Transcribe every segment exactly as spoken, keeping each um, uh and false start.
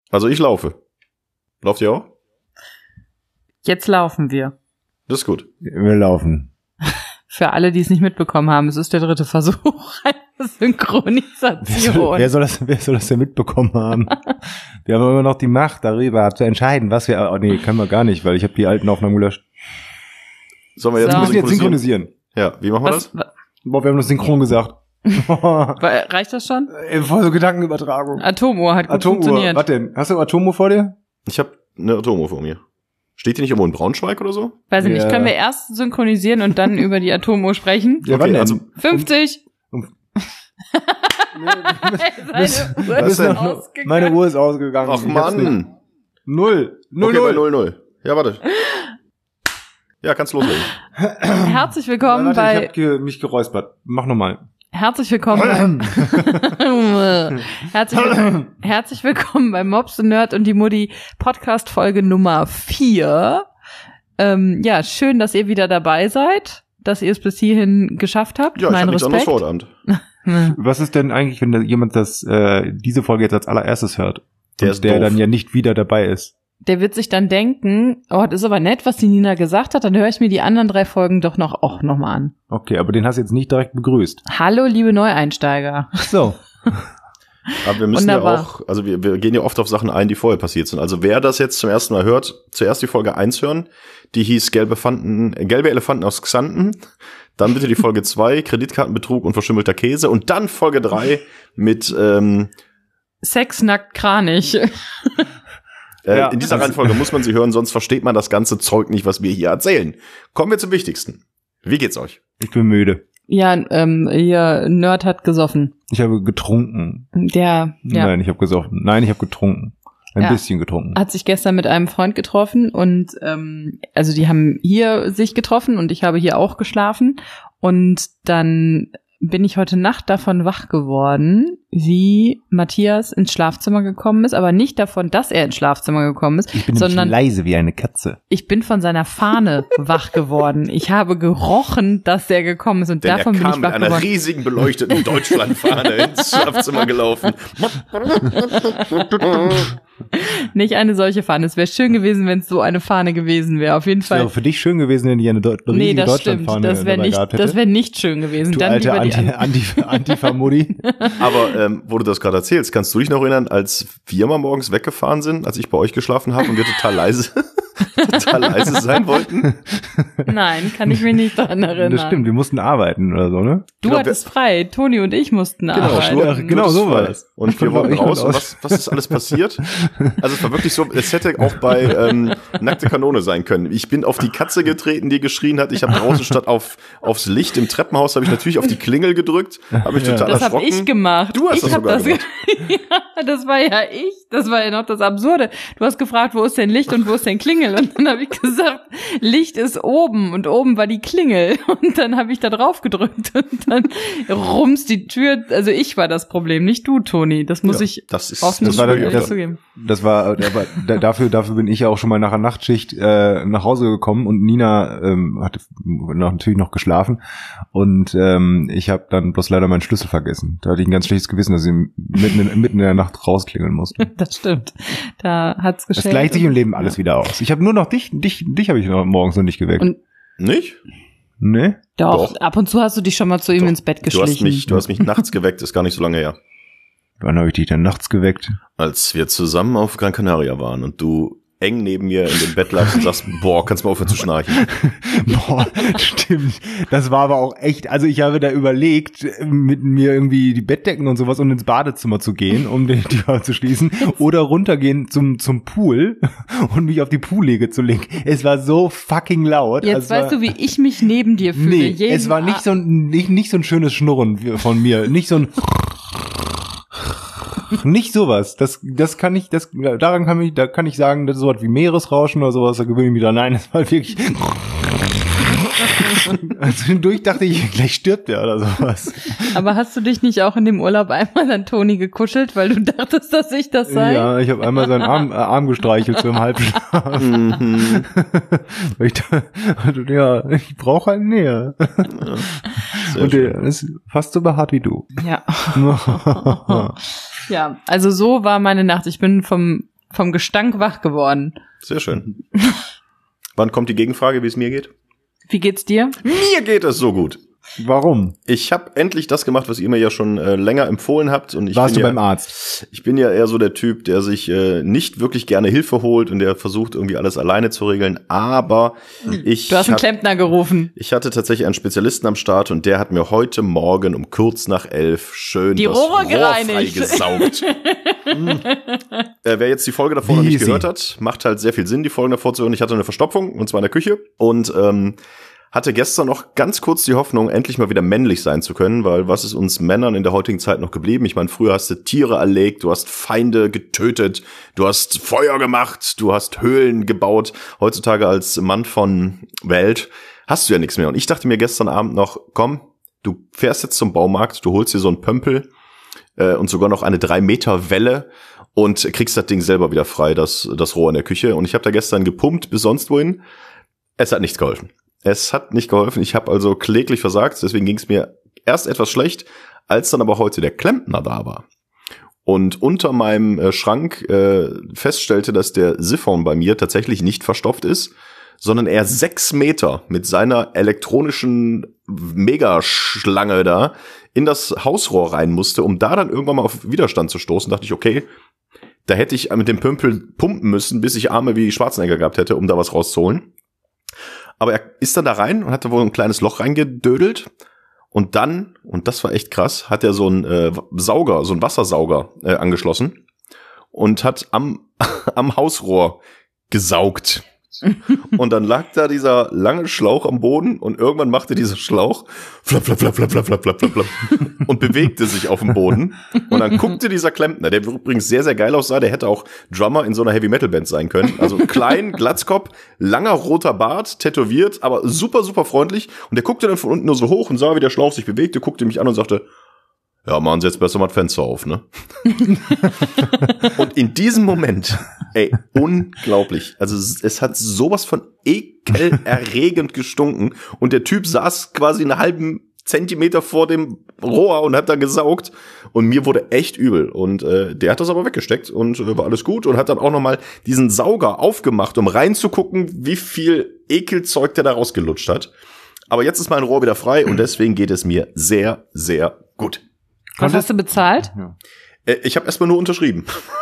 Also ich laufe. Lauft ihr auch? Jetzt laufen wir. Das ist gut. Wir laufen. Für alle, die es nicht mitbekommen haben, es ist der dritte Versuch einer Synchronisation. Wer soll das, wer soll das denn mitbekommen haben? Wir haben immer noch die Macht darüber zu entscheiden, was wir... Oh nee, können wir gar nicht, weil ich habe die alten Aufnahmen gelöscht. Sollen wir jetzt, So. Wir müssen jetzt synchronisieren. Ja, wie machen wir Was, das? Boah, wir haben das synchron gesagt. Reicht das schon? Voll so Gedankenübertragung. Atomuhr hat gut Atomuhr. funktioniert. Was denn? Hast du Atomuhr vor dir? Ich habe eine Atomuhr vor mir. Steht die nicht irgendwo in Braunschweig oder so? Weiß ich Ja. nicht, können wir erst synchronisieren und dann über die Atomuhr sprechen? Ja, Okay, wann denn? also- fünfzig! Um- Seine Uhr Was ist denn? ausgegangen. Meine Uhr ist ausgegangen. Ach Ich hab's nicht. Mann. Null. Null, Okay, bei null. null null. Ja, warte. Ja, kannst loslegen. Herzlich willkommen Warte, bei... ich hab ge mich geräuspert. Mach nochmal. Herzlich willkommen bei, herzlich, will- herzlich willkommen bei Mops und Nerd und die Mutti Podcast Folge Nummer vier. Ähm, ja, schön, dass ihr wieder dabei seid, dass ihr es bis hierhin geschafft habt. Ja, ich mein habe nichts anderes Respekt. vor, Abend. Was ist denn eigentlich, wenn da jemand das äh, diese Folge jetzt als allererstes hört? Der und ist der doof. dann ja nicht wieder dabei ist. Der wird sich dann denken, oh, das ist aber nett, was die Nina gesagt hat, dann höre ich mir die anderen drei Folgen doch noch auch noch mal an. Okay, aber den hast du jetzt nicht direkt begrüßt. Hallo, liebe Neueinsteiger. So. Aber wir müssen Wunderbar. ja auch, also wir, wir gehen ja oft auf Sachen ein, die vorher passiert sind. Also wer das jetzt zum ersten Mal hört, zuerst die Folge eins hören, die hieß Gelbe, Fanten, äh, gelbe Elefanten aus Xanten. Dann bitte die Folge zwei, Kreditkartenbetrug und verschimmelter Käse. Und dann Folge drei mit ähm, Sex nackt Kranich. äh, Ja. in dieser Reihenfolge muss man sie hören, sonst versteht man das ganze Zeug nicht, was wir hier erzählen. Kommen wir zum Wichtigsten. Wie geht's euch? Ich bin müde. Ja, ähm, ihr Nerd hat gesoffen. Ich habe getrunken. Der, ja. Nein, ich habe gesoffen. Nein, ich habe getrunken. Ein Ja. bisschen getrunken. Hat sich gestern mit einem Freund getroffen und ähm, also die haben hier sich getroffen und ich habe hier auch geschlafen und dann bin ich heute Nacht davon wach geworden, wie Matthias ins Schlafzimmer gekommen ist, aber nicht davon, dass er ins Schlafzimmer gekommen ist, Ich bin sondern nämlich leise wie eine Katze. ich bin von seiner Fahne wach geworden. Ich habe gerochen, dass er gekommen ist und Denn davon er bin kam ich mit wach einer geworden. riesigen beleuchteten Deutschlandfahne ins Schlafzimmer gelaufen. Nicht eine solche Fahne. Es wäre schön gewesen, wenn es so eine Fahne gewesen wäre. Auf jeden Es wäre Fall. für dich schön gewesen, wenn ich eine Deu- riesige Nee, das stimmt. Deutschlandfahne Das wäre dabei nicht, gehabt hätte. das wäre nicht schön gewesen. Du Dann alte lieber die Anti- andere. Anti- Antifa-Mutti. Aber ähm, wo du das gerade erzählst, kannst du dich noch erinnern, als wir mal morgens weggefahren sind, als ich bei euch geschlafen habe und wir total leise, total leise sein wollten? Nein, kann ich mich nicht daran erinnern. Das stimmt, wir mussten arbeiten oder so, ne? Du Genau, hattest frei. Toni und ich mussten Genau, arbeiten. Schnur- Ja, genau Schnur- so war das. Und Ich wir konnte- wollten ich konnte raus. Und aus- was, was ist alles passiert? Also es war wirklich so, es hätte auch bei ähm, Nackte Kanone sein können. Ich bin auf die Katze getreten, die geschrien hat. Ich habe draußen statt auf aufs Licht im Treppenhaus, habe ich natürlich auf die Klingel gedrückt. Habe ich Ja. total Das habe erschrocken. ich gemacht. Du hast ich das hab sogar das gemacht. Ja, das war ja ich. Das war ja noch das Absurde. Du hast gefragt, wo ist denn Licht und wo ist denn Klingel? Und dann habe ich gesagt, Licht ist oben und oben war die Klingel. Und dann habe ich da drauf gedrückt und dann rums die Tür. Also ich war das Problem, nicht du, Toni. Das muss Ja, ich das ist- offen das war zugeben. das- zugeben. Das war, der war da- dafür, dafür bin ich ja auch schon mal nach einer Nachtschicht äh, nach Hause gekommen und Nina ähm, hatte noch, natürlich noch geschlafen und ähm, ich habe dann bloß leider meinen Schlüssel vergessen. Da hatte ich ein ganz schlechtes Gewissen, dass ich mitten in, mitten in der Nacht rausklingeln musste. Das stimmt. Da hat's Das geschält. gleicht sich im Leben alles wieder aus. Ich habe nur noch dich, dich, dich habe ich noch morgens noch nicht geweckt. Und- Nicht? Ne? Doch, Doch. ab und zu hast du dich schon mal zu ihm Doch. ins Bett Du geschlichen. hast mich, du hast mich nachts geweckt, ist gar nicht so lange her. Wann habe ich dich denn nachts geweckt? Als wir zusammen auf Gran Canaria waren und du eng neben mir in dem Bett lagst und sagst, boah, kannst du mal aufhören zu schnarchen. Boah, stimmt. Das war aber auch echt, also ich habe da überlegt, mit mir irgendwie die Bettdecken und sowas und ins Badezimmer zu gehen, um die Tür zu schließen, oder runtergehen zum zum Pool und mich auf die Poollege zu legen. Es war so fucking laut. Jetzt Also weißt war, du, wie ich mich neben dir fühle. Nee, Jeden es war nicht so ein, nicht, nicht so ein schönes Schnurren von mir, nicht so ein nicht sowas. Das, das kann ich, das, daran kann ich, da kann ich sagen, das ist sowas wie Meeresrauschen oder sowas, da gewöhne ich mich da. Nein, das war wirklich. Also hindurch dachte ich, gleich stirbt er oder sowas. Aber hast du dich nicht auch in dem Urlaub einmal an Toni gekuschelt, weil du dachtest, dass ich das sei? Ja, ich habe einmal seinen Arm, äh, Arm gestreichelt so im Halbschlaf. Mhm. Weil ich da, also, ja, ich brauche halt Nähe. Sehr Und schön. der ist fast so behaart wie du. Ja. Ja, also so war meine Nacht. Ich bin vom vom Gestank wach geworden. Sehr schön. Wann kommt die Gegenfrage, wie es mir geht? Wie geht's dir? Mir geht es so gut. Warum? Ich habe endlich das gemacht, was ihr mir ja schon äh, länger empfohlen habt. Und ich Warst bin du ja, beim Arzt? Ich bin ja eher so der Typ, der sich äh, nicht wirklich gerne Hilfe holt und der versucht, irgendwie alles alleine zu regeln. Aber ich Du hast einen hat, Klempner gerufen. ich hatte tatsächlich einen Spezialisten am Start und der hat mir heute Morgen um kurz nach elf schön Die das Rohre Rohr gereinigt. freigesaugt. hm. äh, wer jetzt die Folge davor Wie noch nicht hieß gehört sie? hat, macht halt sehr viel Sinn, die Folgen davor zu hören. Ich hatte eine Verstopfung, und zwar in der Küche. Und ähm, hatte gestern noch ganz kurz die Hoffnung, endlich mal wieder männlich sein zu können, weil was ist uns Männern in der heutigen Zeit noch geblieben? Ich meine, früher hast du Tiere erlegt, du hast Feinde getötet, du hast Feuer gemacht, du hast Höhlen gebaut. Heutzutage als Mann von Welt hast du ja nichts mehr. Und ich dachte mir gestern Abend noch, komm, du fährst jetzt zum Baumarkt, du holst dir so einen Pömpel äh, und sogar noch eine drei Meter Welle und kriegst das Ding selber wieder frei, das, das Rohr in der Küche. Und ich habe da gestern gepumpt bis sonst wohin. Es hat nichts geholfen. Es hat nicht geholfen. Ich habe also kläglich versagt. Deswegen ging es mir erst etwas schlecht, als dann aber heute der Klempner da war und unter meinem äh, Schrank äh, feststellte, dass der Siphon bei mir tatsächlich nicht verstopft ist, sondern er sechs Meter mit seiner elektronischen Megaschlange da in das Hausrohr rein musste, um da dann irgendwann mal auf Widerstand zu stoßen. Dachte ich, okay, da hätte ich mit dem Pömpel pumpen müssen, bis ich Arme wie Schwarzenegger gehabt hätte, um da was rauszuholen. Aber er ist dann da rein und hat da wohl ein kleines Loch reingedödelt. Und dann, und das war echt krass, hat er so einen äh, Sauger, so einen Wassersauger äh, angeschlossen und hat am, am Hausrohr gesaugt. Und dann lag da dieser lange Schlauch am Boden und irgendwann machte dieser Schlauch flap, flap, flap, flap, flap, flap, flap, flap, flap und bewegte sich auf dem Boden. Und dann guckte dieser Klempner, der übrigens sehr, sehr geil aussah, der hätte auch Drummer in so einer Heavy-Metal-Band sein können. Also klein, Glatzkopf, langer roter Bart, tätowiert, aber super, super freundlich. Und der guckte dann von unten nur so hoch und sah, wie der Schlauch sich bewegte, guckte mich an und sagte, ja, machen Sie jetzt besser mal das Fenster auf, ne? Und in diesem Moment, ey, unglaublich. Also es, es hat sowas von ekelerregend gestunken und der Typ saß quasi einen halben Zentimeter vor dem Rohr und hat da gesaugt und mir wurde echt übel und äh, der hat das aber weggesteckt und äh, war alles gut und hat dann auch noch mal diesen Sauger aufgemacht, um reinzugucken, wie viel Ekelzeug der da rausgelutscht hat. Aber jetzt ist mein Rohr wieder frei und deswegen geht es mir sehr, sehr gut. Was hast du bezahlt? Ja. Äh, ich habe erstmal nur unterschrieben.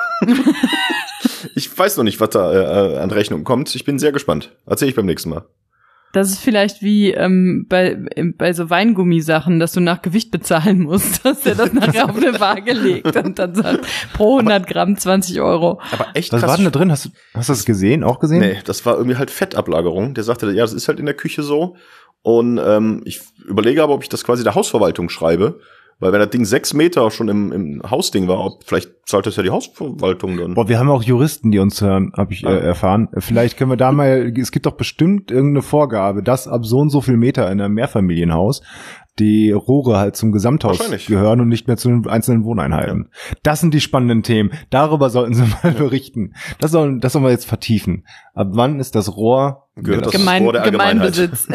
Ich weiß noch nicht, was da äh, an Rechnung kommt. Ich bin sehr gespannt. Erzähl ich beim nächsten Mal. Das ist vielleicht wie ähm, bei bei so Weingummisachen, dass du nach Gewicht bezahlen musst, dass der das nachher auf eine Waage legt und dann sagt, pro hundert Gramm zwanzig Euro. Aber echt Was krass. war denn da drin? Hast du, hast du das gesehen? Auch gesehen? Nee, das war irgendwie halt Fettablagerung. Der sagte, ja, das ist halt in der Küche so. Und ähm, ich überlege aber, ob ich das quasi der Hausverwaltung schreibe. Weil wenn das Ding sechs Meter schon im, im Hausding war, ob, vielleicht zahlt das ja die Hausverwaltung dann. Boah, wir haben auch Juristen, die uns hören, habe ich äh, Ah. erfahren. Vielleicht können wir da mal, es gibt doch bestimmt irgendeine Vorgabe, dass ab so und so viel Meter in einem Mehrfamilienhaus die Rohre halt zum Gesamthaus Wahrscheinlich. gehören und nicht mehr zu den einzelnen Wohneinheiten. Das sind die spannenden Themen. Darüber sollten Sie mal berichten. Das sollen, das sollen wir jetzt vertiefen. Ab wann ist das Rohr Gehört das Gemein, Rohr der Allgemeinheit. Gemeinbesitz.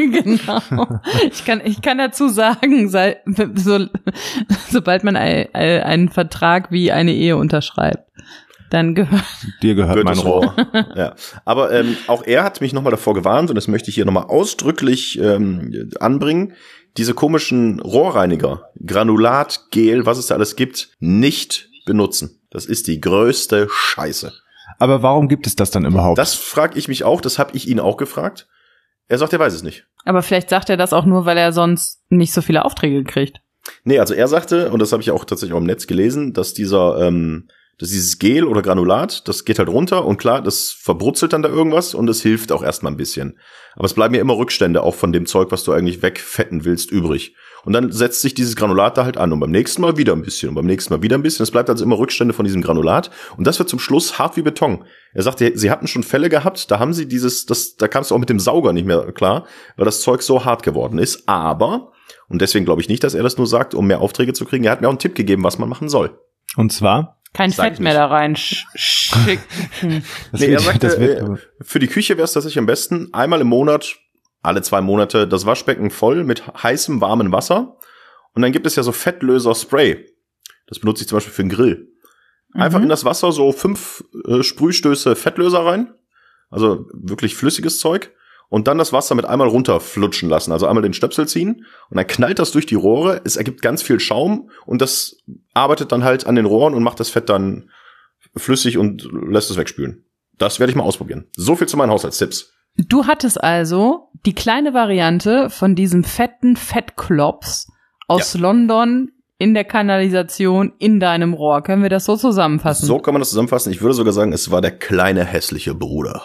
Genau. Ich kann, ich kann dazu sagen, sei, so, sobald man ein, ein, einen Vertrag wie eine Ehe unterschreibt, dann gehört. dir gehört, Gehört mein das Rohr. Rohr. Ja. Aber ähm, auch er hat mich nochmal davor gewarnt und das möchte ich hier nochmal ausdrücklich ähm, anbringen. Diese komischen Rohrreiniger, Granulat, Gel, was es da alles gibt, nicht benutzen. Das ist die größte Scheiße. Aber warum gibt es das dann überhaupt? Das frage ich mich auch, das habe ich ihn auch gefragt. Er sagt, er weiß es nicht. Aber vielleicht sagt er das auch nur, weil er sonst nicht so viele Aufträge kriegt. Nee, also er sagte, und das habe ich auch tatsächlich auch im Netz gelesen, dass dieser, ähm, dass dieses Gel oder Granulat, das geht halt runter und klar, das verbrutzelt dann da irgendwas und das hilft auch erstmal ein bisschen. Aber es bleiben ja immer Rückstände auch von dem Zeug, was du eigentlich wegfetten willst, übrig. Und dann setzt sich dieses Granulat da halt an und beim nächsten Mal wieder ein bisschen und beim nächsten Mal wieder ein bisschen. Es bleibt also immer Rückstände von diesem Granulat und das wird zum Schluss hart wie Beton. Er sagte, sie hatten schon Fälle gehabt, da haben sie dieses, das, da kam es auch mit dem Sauger nicht mehr klar, weil das Zeug so hart geworden ist. Aber, und deswegen glaube ich nicht, dass er das nur sagt, um mehr Aufträge zu kriegen, er hat mir auch einen Tipp gegeben, was man machen soll. Und zwar? Kein Sag Fett ich mehr nicht. da rein sch schicken. Das Nee, wird- er sagte, das wird- äh, für die Küche wäre es tatsächlich am besten, einmal im Monat, alle zwei Monate, das Waschbecken voll mit heißem, warmem Wasser. Und dann gibt es ja so Fettlöser-Spray. Das benutze ich zum Beispiel für den Grill. Einfach Mhm. in das Wasser so fünf äh, Sprühstöße Fettlöser rein. Also wirklich flüssiges Zeug. Und dann das Wasser mit einmal runterflutschen lassen. Also einmal den Stöpsel ziehen. Und dann knallt das durch die Rohre. Es ergibt ganz viel Schaum. Und das arbeitet dann halt an den Rohren und macht das Fett dann flüssig und lässt es wegspülen. Das werde ich mal ausprobieren. So viel zu meinen Haushaltstipps. Du hattest also die kleine Variante von diesem fetten Fettklops aus Ja. London in der Kanalisation in deinem Rohr. Können wir das so zusammenfassen? So kann man das zusammenfassen. Ich würde sogar sagen, es war der kleine hässliche Bruder.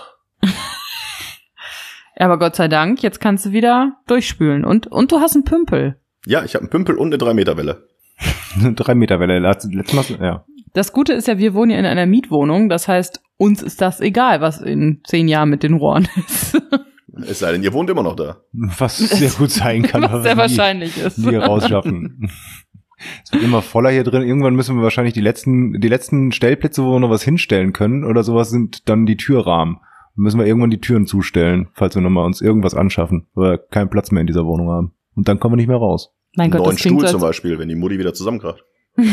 Aber Gott sei Dank, jetzt kannst du wieder durchspülen. Und, und du hast einen Pümpel. Ja, ich habe einen Pümpel und eine drei Meter Welle. Drei Meter Welle. Letztes Mal, ja. Das Gute ist ja, wir wohnen ja in einer Mietwohnung. Das heißt, uns ist das egal, was in zehn Jahren mit den Rohren ist. Es sei denn, ihr wohnt immer noch da. Was sehr gut sein kann. Was aber sehr nie- wahrscheinlich ist. nie rausschaffen. Es wird immer voller hier drin. Irgendwann müssen wir wahrscheinlich die letzten, die letzten Stellplätze, wo wir noch was hinstellen können oder sowas, sind dann die Türrahmen. Dann müssen wir irgendwann die Türen zustellen, falls wir nochmal uns irgendwas anschaffen, weil wir keinen Platz mehr in dieser Wohnung haben. Und dann kommen wir nicht mehr raus. Mein Gott, Neuen das klingt Stuhl so, zum als, Beispiel, wenn die Mutti wieder zusammenkracht.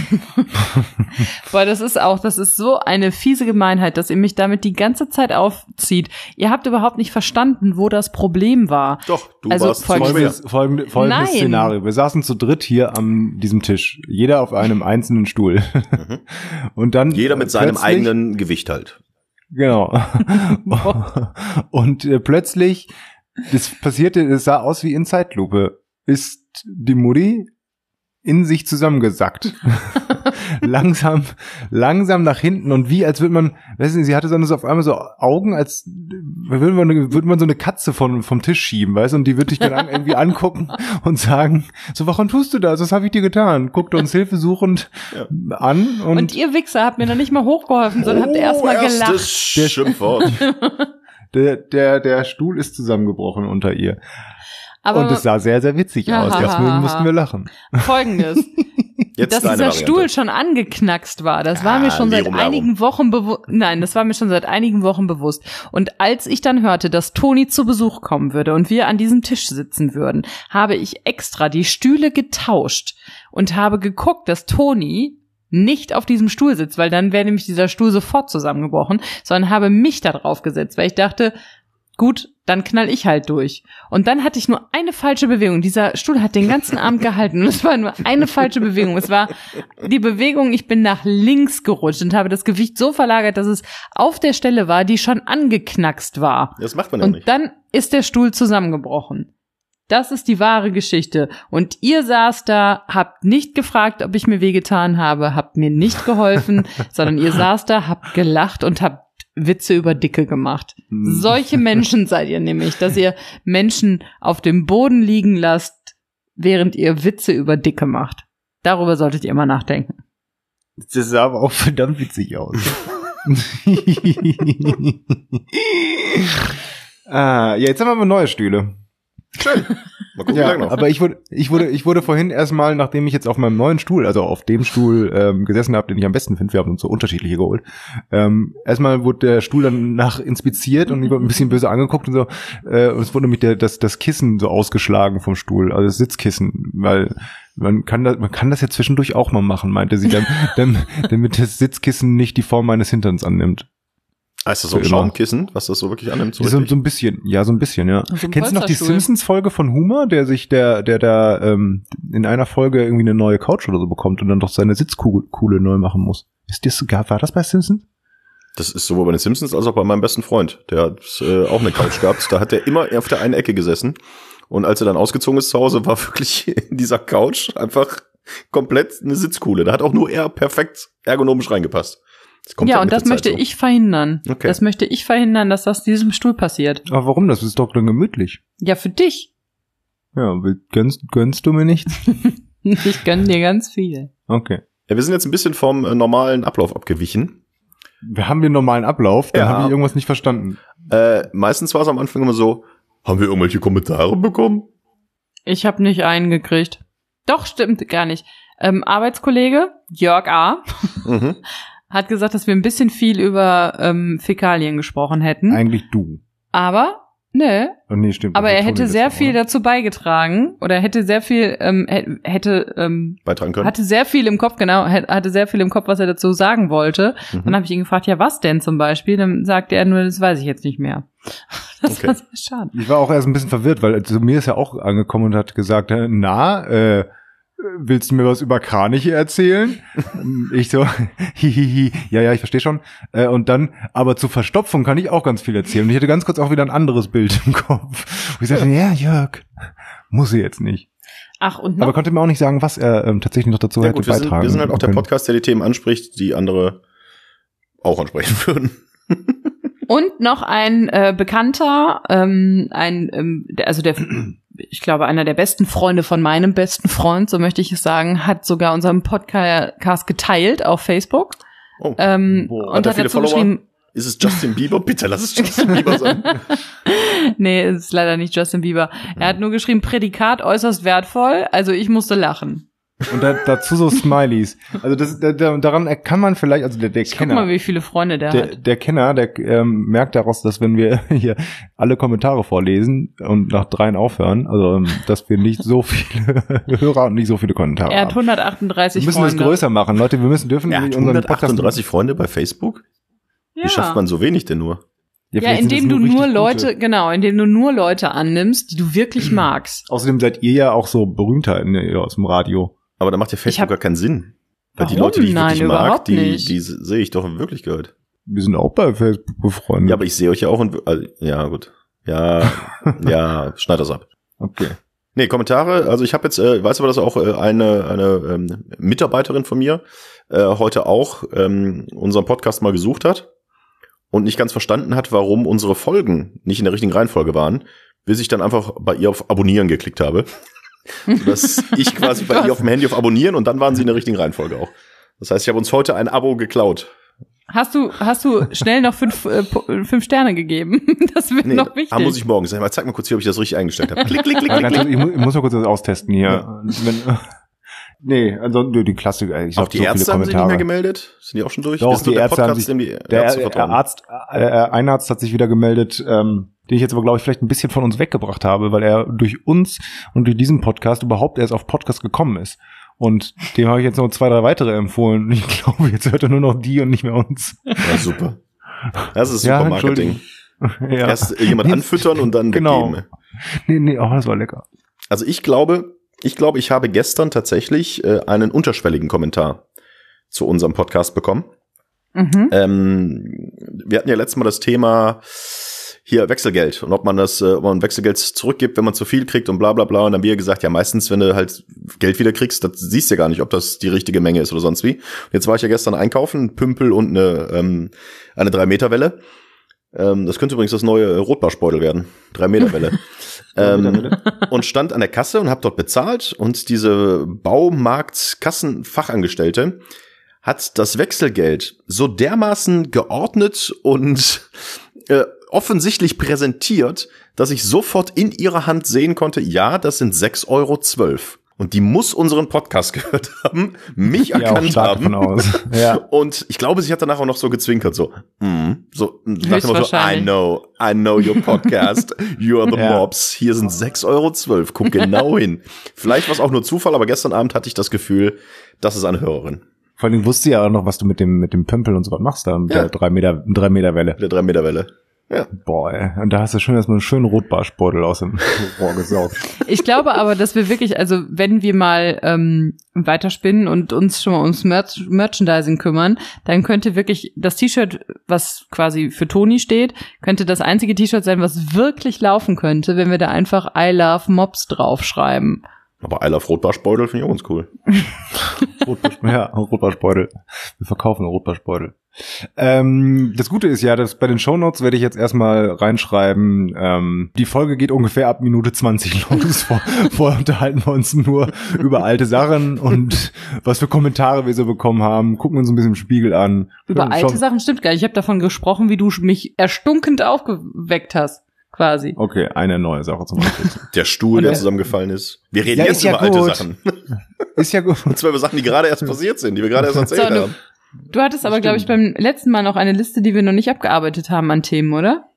Boah, das ist auch, das ist so eine fiese Gemeinheit, dass ihr mich damit die ganze Zeit aufzieht. Ihr habt überhaupt nicht verstanden, wo das Problem war. Doch, du Also warst zu folgendes- schwer. Folgendes, folgende, folgendes Nein. Szenario. Wir saßen zu dritt hier an diesem Tisch. Jeder auf einem einzelnen Stuhl. Und dann Jeder mit seinem plötzlich- eigenen Gewicht halt. Genau. Und äh, plötzlich, das passierte, es sah aus wie in Zeitlupe, ist die Mutti in sich zusammengesackt. langsam, langsam nach hinten und wie, als würde man, weißt du, sie hatte dann so auf einmal so Augen, als würde man, würde man so eine Katze von, vom Tisch schieben, weißt du, und die würde dich dann an, irgendwie angucken und sagen, so, warum tust du das? Was habe ich dir getan? Guckt uns hilfesuchend Ja. an und, Und ihr Wichser habt mir noch nicht mal hochgeholfen, sondern habt erstmal Oh, erstes gelacht. Schimpfwort. der, der, der Stuhl ist zusammengebrochen unter ihr. Aber Und es sah sehr, sehr witzig aus. Deswegen mussten wir lachen. Folgendes, Jetzt dass deine dieser Variante. Stuhl schon angeknackst war, das war Ah, mir schon seit Lirum Larum. einigen Wochen bewusst. Nein, das war mir schon seit einigen Wochen bewusst. Und als ich dann hörte, dass Toni zu Besuch kommen würde und wir an diesem Tisch sitzen würden, habe ich extra die Stühle getauscht und habe geguckt, dass Toni nicht auf diesem Stuhl sitzt, weil dann wäre nämlich dieser Stuhl sofort zusammengebrochen, sondern habe mich da drauf gesetzt, weil ich dachte, gut, dann knall ich halt durch. Und dann hatte ich nur eine falsche Bewegung. Dieser Stuhl hat den ganzen Abend gehalten und es war nur eine falsche Bewegung. Es war die Bewegung, ich bin nach links gerutscht und habe das Gewicht so verlagert, dass es auf der Stelle war, die schon angeknackst war. Das macht man ja Und nicht. dann ist der Stuhl zusammengebrochen. Das ist die wahre Geschichte. Und ihr saßt da, habt nicht gefragt, ob ich mir wehgetan habe, habt mir nicht geholfen, sondern ihr saßt da, habt gelacht und habt Witze über Dicke gemacht. Hm. Solche Menschen seid ihr nämlich, dass ihr Menschen auf dem Boden liegen lasst, während ihr Witze über Dicke macht. Darüber solltet ihr immer nachdenken. Das sah aber auch verdammt witzig aus. ah, ja, jetzt haben wir aber neue Stühle. Schön. Mal gucken, wie Ja, lange noch. aber ich wurde, ich wurde, ich wurde vorhin erstmal, nachdem ich jetzt auf meinem neuen Stuhl, also auf dem Stuhl ähm, gesessen habe, den ich am besten finde, wir haben uns so unterschiedliche geholt. Ähm, erstmal wurde der Stuhl dann nach inspiziert und ich wurde ein bisschen böse angeguckt und so. Äh, und es wurde nämlich der, das, das Kissen so ausgeschlagen vom Stuhl, also das Sitzkissen, weil man kann das, man kann das ja zwischendurch auch mal machen, meinte sie, dann, dann, damit das Sitzkissen nicht die Form meines Hinterns annimmt. Ah, ist das so ein Für immer. Schaumkissen, was das so wirklich annimmt? So So, richtig? so ein bisschen, ja, so ein bisschen, ja. So ein Kennst du noch die Polsterstuhl. Simpsons-Folge von Homer, der sich, der, der da ähm, in einer Folge irgendwie eine neue Couch oder so bekommt und dann doch seine Sitzkuhle neu machen muss? Ist das, war das bei Simpsons? Das ist sowohl bei den Simpsons als auch bei meinem besten Freund. Der hat äh, auch eine Couch gehabt. Da hat er immer auf der einen Ecke gesessen. Und als er dann ausgezogen ist zu Hause, war wirklich in dieser Couch einfach komplett eine Sitzkuhle. Da hat auch nur er perfekt ergonomisch reingepasst. Das kommt Ja, halt und mit das der möchte Zeit so. ich verhindern. Okay. Das möchte ich verhindern, dass das diesem Stuhl passiert. Aber warum? Das ist doch dann gemütlich. Ja, für dich. Ja, will- gönnst, gönnst du mir nichts? Ich gönn dir ganz viel. Okay. Ja, wir sind jetzt ein bisschen vom äh, normalen Ablauf abgewichen. Wir haben den normalen Ablauf, dann Ja. habe ich irgendwas nicht verstanden. Äh, meistens war es am Anfang immer so, haben wir irgendwelche Kommentare bekommen? Ich habe nicht einen gekriegt. Doch, stimmt gar nicht. Ähm, Arbeitskollege, Jörg A., Mhm. hat gesagt, dass wir ein bisschen viel über ähm, Fäkalien gesprochen hätten. Eigentlich du. Aber Nee. Oh, nee, stimmt. Aber Also er hätte Toni sehr das viel auch, oder? dazu beigetragen oder er hätte sehr viel ähm, hätte ähm, Beitragen können. hatte sehr viel im Kopf, genau, hatte sehr viel im Kopf, was er dazu sagen wollte. Mhm. Dann habe ich ihn gefragt, ja, was denn zum Beispiel? Dann sagte er nur, das weiß ich jetzt nicht mehr. Das Okay. war sehr schade. Ich war auch erst ein bisschen verwirrt, weil zu mir ist er auch angekommen und hat gesagt, äh, na, äh, willst du mir was über Kraniche erzählen? Ich so, hihihi, ja, ja, ich verstehe schon. Äh, und dann, aber zur Verstopfung kann ich auch ganz viel erzählen. Und ich hatte ganz kurz auch wieder ein anderes Bild im Kopf. Wo ich sagte, ja, Jörg, muss er jetzt nicht. Ach, und noch Aber konnte mir auch nicht sagen, was er ähm, tatsächlich noch dazu Ja hätte gut, wir sind, beitragen wir sind halt auch der können. Podcast, der die Themen anspricht, die andere auch ansprechen würden. Und noch ein äh, Bekannter, ähm, ein, ähm, der, also der, ich glaube, einer der besten Freunde von meinem besten Freund, so möchte ich es sagen, hat sogar unseren Podcast geteilt auf Facebook. Oh. Ähm, Boah. und Hat er hat viele dazu Follower? geschrieben, Ist es Justin Bieber? Bitte lass es Justin Bieber sein. nee, es ist leider nicht Justin Bieber. Er hat nur geschrieben, Prädikat äußerst wertvoll, also ich musste lachen. Und da, dazu so Smileys. Also das, da, da, daran kann man vielleicht, also der, der Guck Kenner, mal, wie viele Freunde der, der, hat. der Kenner, der ähm, merkt daraus, dass wenn wir hier alle Kommentare vorlesen und nach dreien aufhören, also ähm, dass wir nicht so viele Hörer und nicht so viele Kommentare Er hat haben. hundertachtunddreißig Wir müssen Freunde. das größer machen, Leute. Wir müssen dürfen Er hat unseren Podcast hundertachtunddreißig Freunde bei Facebook? Ja. Wie schafft man so wenig denn nur? Ja, vielleicht sind indem das du nur richtig Leute, gute. genau, indem du nur Leute annimmst, die du wirklich magst. Außerdem seid ihr ja auch so berühmter in, aus dem Radio. Aber da macht ja Facebook hab- gar keinen Sinn. Weil die Warum? Leute, die ich Nein, wirklich mag, überhaupt die, nicht. die sehe ich doch in Wirklichkeit. Wir sind auch bei Facebook befreundet. Ja, aber ich sehe euch ja auch in, also, ja gut. Ja, ja, schneid das ab. okay. Nee, Kommentare, also ich habe jetzt, äh, weiß aber, dass auch äh, eine, eine ähm, Mitarbeiterin von mir äh, heute auch ähm, unseren Podcast mal gesucht hat und nicht ganz verstanden hat, warum unsere Folgen nicht in der richtigen Reihenfolge waren, bis ich dann einfach bei ihr auf Abonnieren geklickt habe. Sodass ich quasi bei ihr auf dem Handy auf Abonnieren und dann waren sie in der richtigen Reihenfolge auch. Das heißt, ich habe uns heute ein Abo geklaut. Hast du, hast du schnell noch fünf, äh, po- fünf Sterne gegeben? Das wird Nee, noch wichtig. ah, muss ich morgen sagen. Zeig mal kurz hier, ob ich das richtig eingestellt habe. Klick, klick, klick, Aber klick, ganz klick. kurz, ich, muss, ich muss mal kurz das austesten hier. Wenn, nee, ansonsten die Klassiker. Ich Auch hab die so viele Ärzte haben sich nicht mehr Kommentare. gemeldet? Sind die auch schon durch? Doch, Wir sind so die der Ärzte haben Podcast, sich- dem die Der, Ärzte der vertrauen. Arzt, äh, ein Arzt hat sich wieder gemeldet, ähm, den ich jetzt aber, glaube ich, vielleicht ein bisschen von uns weggebracht habe, weil er durch uns und durch diesen Podcast überhaupt erst auf Podcast gekommen ist. Und dem habe ich jetzt noch zwei, drei weitere empfohlen. Und ich glaube, jetzt hört er nur noch die und nicht mehr uns. Ja, super. Das ist Ja, super Marketing. Ja. Erst äh, jemand anfüttern und dann Genau. weggeben. Nee, nee, oh, das war lecker. Also ich glaube, ich glaube, ich habe gestern tatsächlich äh, einen unterschwelligen Kommentar zu unserem Podcast bekommen. Mhm. Ähm, wir hatten ja letztes Mal das Thema hier Wechselgeld und ob man das, äh, ob man Wechselgeld zurückgibt, wenn man zu viel kriegt und bla bla bla. Und dann haben wir gesagt, ja meistens, wenn du halt Geld wieder kriegst, das siehst du ja gar nicht, ob das die richtige Menge ist oder sonst wie. Und jetzt war ich ja gestern einkaufen, ein Pümpel und eine ähm, eine drei Meter Welle. Ähm, das könnte übrigens das neue Rotbarschbeutel werden. drei Meter Welle. ähm, und stand an der Kasse und habe dort bezahlt und diese Baumarkt-Kassenfachangestellte hat das Wechselgeld so dermaßen geordnet und äh, offensichtlich präsentiert, dass ich sofort in ihrer Hand sehen konnte, ja, das sind sechs Euro zwölf. Und die muss unseren Podcast gehört haben, mich Ja, auch erkannt stark haben. davon aus. Ja. Und ich glaube, sie hat danach auch noch so gezwinkert, so, mm, so, nach dem Motto, I Höchstwahrscheinlich. know, I know your podcast, you are the Ja. mobs, hier sind sechs Euro zwölf, guck genau hin. Vielleicht war es auch nur Zufall, aber gestern Abend hatte ich das Gefühl, das ist eine Hörerin. Vor allem wusste ja auch noch, was du mit dem mit dem Pömpel und so was machst da mit Ja. der drei Meter drei Meter Welle. Mit der drei Meter Welle. Ja. Boah, ey. Und da hast du schon erstmal einen schönen Rotbarschbeutel aus dem Rohr gesaugt. Ich glaube aber, dass wir wirklich, also wenn wir mal ähm, weiterspinnen und uns schon mal ums Merch- Merchandising kümmern, dann könnte wirklich das T-Shirt, was quasi für Toni steht, könnte das einzige T-Shirt sein, was wirklich laufen könnte, wenn wir da einfach I love Mobs draufschreiben. Aber I love Rotbarschbeutel finde ich auch ganz cool. Rotbarschbeutel, ja, Rotbarschbeutel. Wir verkaufen Rotbarschbeutel. Ähm, das Gute ist ja, dass bei den Shownotes werde ich jetzt erstmal reinschreiben, ähm, die Folge geht ungefähr ab Minute zwanzig los. Vor, vorher unterhalten wir uns nur über alte Sachen und was für Kommentare wir so bekommen haben, gucken uns ein bisschen im Spiegel an. Über Schon- alte Sachen stimmt gar nicht. Ich habe davon gesprochen, wie du mich erstunkend aufgeweckt hast, quasi. Okay, eine neue Sache zum Beispiel. Der Stuhl, der Ja. zusammengefallen ist. Wir reden Ja, jetzt ist ja über alte gut. Sachen. Ist ja gut. Und zwar über Sachen, die gerade erst passiert sind, die wir gerade erst erzählt So, du- haben. Du hattest aber, glaube ich, beim letzten Mal noch eine Liste, die wir noch nicht abgearbeitet haben an Themen, oder?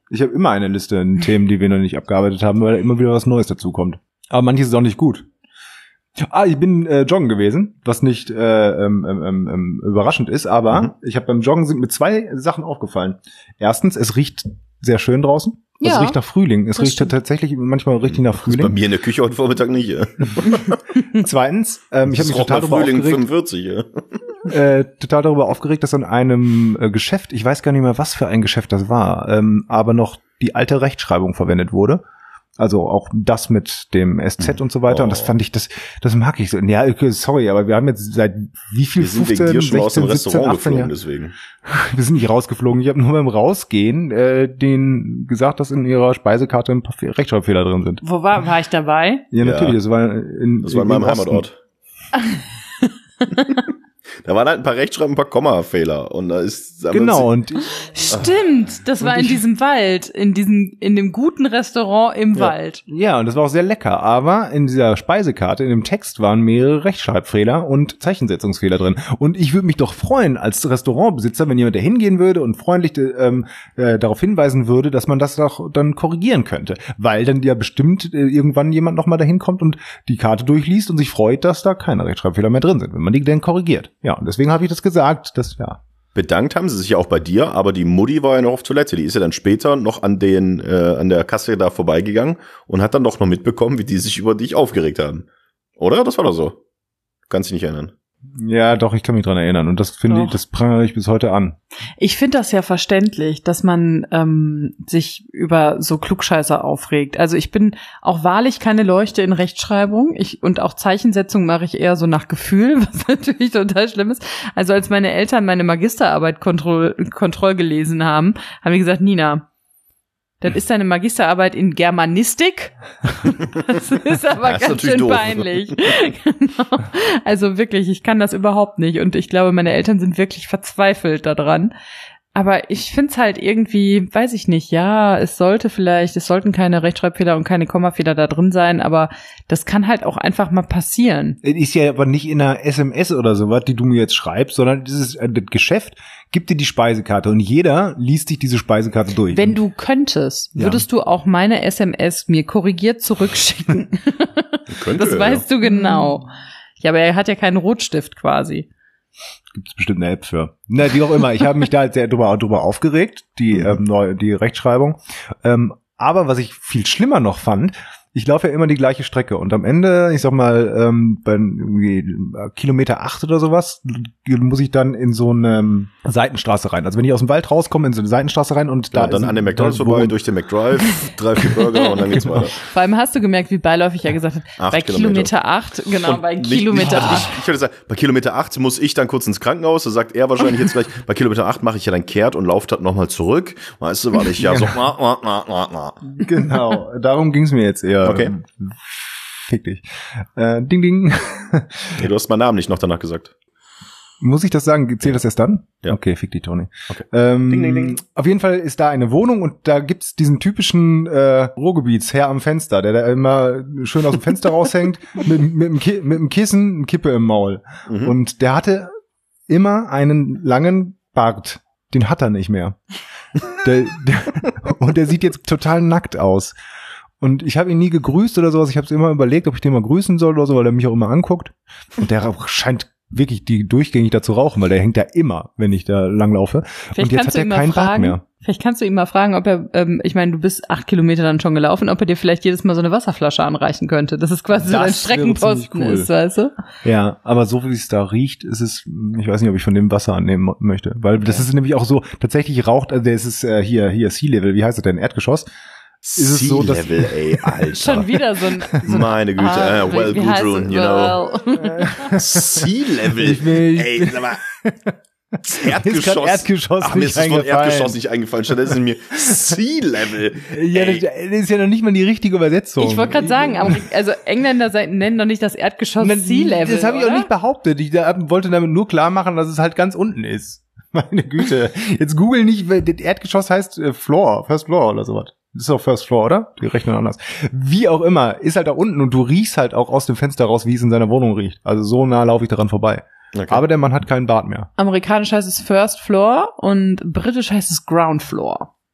Ich habe immer eine Liste an Themen, die wir noch nicht abgearbeitet haben, weil immer wieder was Neues dazukommt. Aber manches ist auch nicht gut. Ah, ich bin äh, joggen gewesen, was nicht äh, ähm, ähm, ähm, überraschend ist, aber mhm. ich habe beim Joggen sind mir zwei Sachen aufgefallen. Erstens, es riecht sehr schön draußen. Ja, es riecht nach Frühling. Es riecht stimmt. tatsächlich manchmal richtig nach Frühling. Das ist bei mir in der Küche heute Vormittag nicht. Ja. Zweitens, ähm, ich habe mich total darüber Frühling aufgeregt. fünfundvierzig, ja. Äh, total darüber aufgeregt, dass an einem äh, Geschäft, ich weiß gar nicht mehr, was für ein Geschäft das war, ähm, aber noch die alte Rechtschreibung verwendet wurde. Also auch das mit dem S Z und so weiter. Oh. Und das fand ich, das das mag ich so. Ja, okay, sorry, aber wir haben jetzt seit wie viel, wir sind fünfzehn, wegen dir schon sechzehn, aus dem Restaurant siebzehn, achtzehn geflogen, deswegen. Wir sind nicht rausgeflogen. Ich habe nur beim Rausgehen äh, denen gesagt, dass in ihrer Speisekarte ein paar Fe- Rechtschreibfehler drin sind. Wo war, war ich dabei? Ja, natürlich. Ja. Das war in, das war in meinem Heimatort. Da waren halt ein paar Rechtschreib- ein paar Kommafehler und da ist genau und stimmt, das war in diesem Wald, in diesem in dem guten Restaurant im ja. Wald. Ja, und das war auch sehr lecker, aber in dieser Speisekarte, in dem Text waren mehrere Rechtschreibfehler und Zeichensetzungsfehler drin. Und ich würde mich doch freuen als Restaurantbesitzer, wenn jemand da hingehen würde und freundlich ähm, äh, darauf hinweisen würde, dass man das doch dann korrigieren könnte, weil dann ja bestimmt äh, irgendwann jemand noch mal dahin kommt und die Karte durchliest und sich freut, dass da keine Rechtschreibfehler mehr drin sind, wenn man die denn korrigiert. Ja, und deswegen habe ich das gesagt, dass, ja. Bedankt haben sie sich ja auch bei dir, aber die Mutti war ja noch auf Toilette. Die ist ja dann später noch an den äh, an der Kasse da vorbeigegangen und hat dann doch noch mitbekommen, wie die sich über dich aufgeregt haben. Oder? Das war doch so. Kannst dich nicht erinnern. Ja, doch, ich kann mich dran erinnern. Und das finde ich, das prangere ich bis heute an. Ich finde das ja verständlich, dass man ähm, sich über so Klugscheißer aufregt. Also ich bin auch wahrlich keine Leuchte in Rechtschreibung. Ich und auch Zeichensetzung mache ich eher so nach Gefühl, was natürlich total schlimm ist. Also als meine Eltern meine Magisterarbeit kontroll, kontroll gelesen haben, haben die gesagt, Nina, das ist deine Magisterarbeit in Germanistik. Das ist aber das ganz ist schön doof. Peinlich. Genau. Also wirklich, ich kann das überhaupt nicht. Und ich glaube, meine Eltern sind wirklich verzweifelt daran. Aber ich find's halt irgendwie, weiß ich nicht, ja, es sollte vielleicht, es sollten keine Rechtschreibfehler und keine Kommafehler da drin sein, aber das kann halt auch einfach mal passieren. Es ist ja aber nicht in einer S M S oder sowas, die du mir jetzt schreibst, sondern dieses äh, das Geschäft gibt dir die Speisekarte und jeder liest sich diese Speisekarte durch. Wenn du könntest, würdest ja. du auch meine S M S mir korrigiert zurückschicken. Könnte, das weißt ja. du genau. Ja, aber er hat ja keinen Rotstift quasi. Gibt es bestimmt eine App für. Na, wie auch immer. Ich habe mich da sehr drüber, drüber aufgeregt, die, ähm, neue, die Rechtschreibung. Ähm, aber was ich viel schlimmer noch fand, ich laufe ja immer die gleiche Strecke und am Ende, ich sag mal, ähm, bei irgendwie Kilometer acht oder sowas, muss ich dann in so eine Seitenstraße rein. Also wenn ich aus dem Wald rauskomme, in so eine Seitenstraße rein und ja, da dann an dem McDonald's vorbei, durch den McDrive, drei, vier Burger und dann geht's weiter. Vor allem hast du gemerkt, wie beiläufig er gesagt hat, acht bei Kilometer acht, genau, und bei nicht, Kilometer nicht, acht. Ich, ich würde sagen, bei Kilometer acht muss ich dann kurz ins Krankenhaus, da sagt er wahrscheinlich jetzt gleich, bei Kilometer acht mache ich ja dann kehrt und laufe dann nochmal zurück. Weißt du, weil ich ja so, na, na, na, na, na. Genau, darum ging's mir jetzt eher. Okay. Fick dich. Äh, ding, ding. Nee, du hast meinen Namen nicht noch danach gesagt. Muss ich das sagen? Zählt ja. das erst dann? Ja. Okay, fick dich, Toni. Okay. Ähm, ding, ding, ding. Auf jeden Fall ist da eine Wohnung und da gibt's diesen typischen äh, Ruhrgebietsherr am Fenster, der da immer schön aus dem Fenster raushängt, mit, mit, dem Ki- mit dem Kissen, eine Kippe im Maul. Mhm. Und der hatte immer einen langen Bart. Den hat er nicht mehr. der, der, und der sieht jetzt total nackt aus. Und ich habe ihn nie gegrüßt oder sowas. Ich habe es immer überlegt, ob ich den mal grüßen soll oder so, weil er mich auch immer anguckt. Und der scheint wirklich die durchgängig da zu rauchen, weil der hängt da immer, wenn ich da langlaufe. Vielleicht und jetzt hat er keinen Bart mehr. Vielleicht kannst du ihn mal fragen, ob er, ähm, ich meine, du bist acht Kilometer dann schon gelaufen, ob er dir vielleicht jedes Mal so eine Wasserflasche anreichen könnte. Das ist quasi das so ein Streckenposten cool. ist, weißt du? Ja, aber so wie es da riecht, ist es, ich weiß nicht, ob ich von dem Wasser annehmen möchte. Weil das ja. ist nämlich auch so, tatsächlich raucht, also der ist es äh, hier, hier Sea Level, wie heißt das denn, Erdgeschoss? Ist es so, dass Sea-Level, ey, Alter. Schon wieder so ein... So Meine Güte, ah, uh, well, Gudrun, you know. Sea-Level, ey, sag mal, Erdgeschoss. Erdgeschoss Ach, mir ist das Wort Erdgeschoss nicht eingefallen. Stattdessen mir Sea-Level. Ja, das, das ist ja noch nicht mal die richtige Übersetzung. Ich wollte gerade sagen, also Engländer nennen doch nicht das Erdgeschoss Sea-Level, das habe ich auch nicht behauptet. Ich wollte damit nur klar machen, dass es halt ganz unten ist. Meine Güte. Jetzt google nicht, weil das Erdgeschoss heißt äh, Floor, First Floor oder sowas. Das ist auch First Floor, oder? Die rechnen anders. Wie auch immer, ist halt da unten und du riechst halt auch aus dem Fenster raus, wie es in seiner Wohnung riecht. Also so nah laufe ich daran vorbei. Okay. Aber der Mann hat keinen Bart mehr. Amerikanisch heißt es First Floor und britisch heißt es Ground Floor.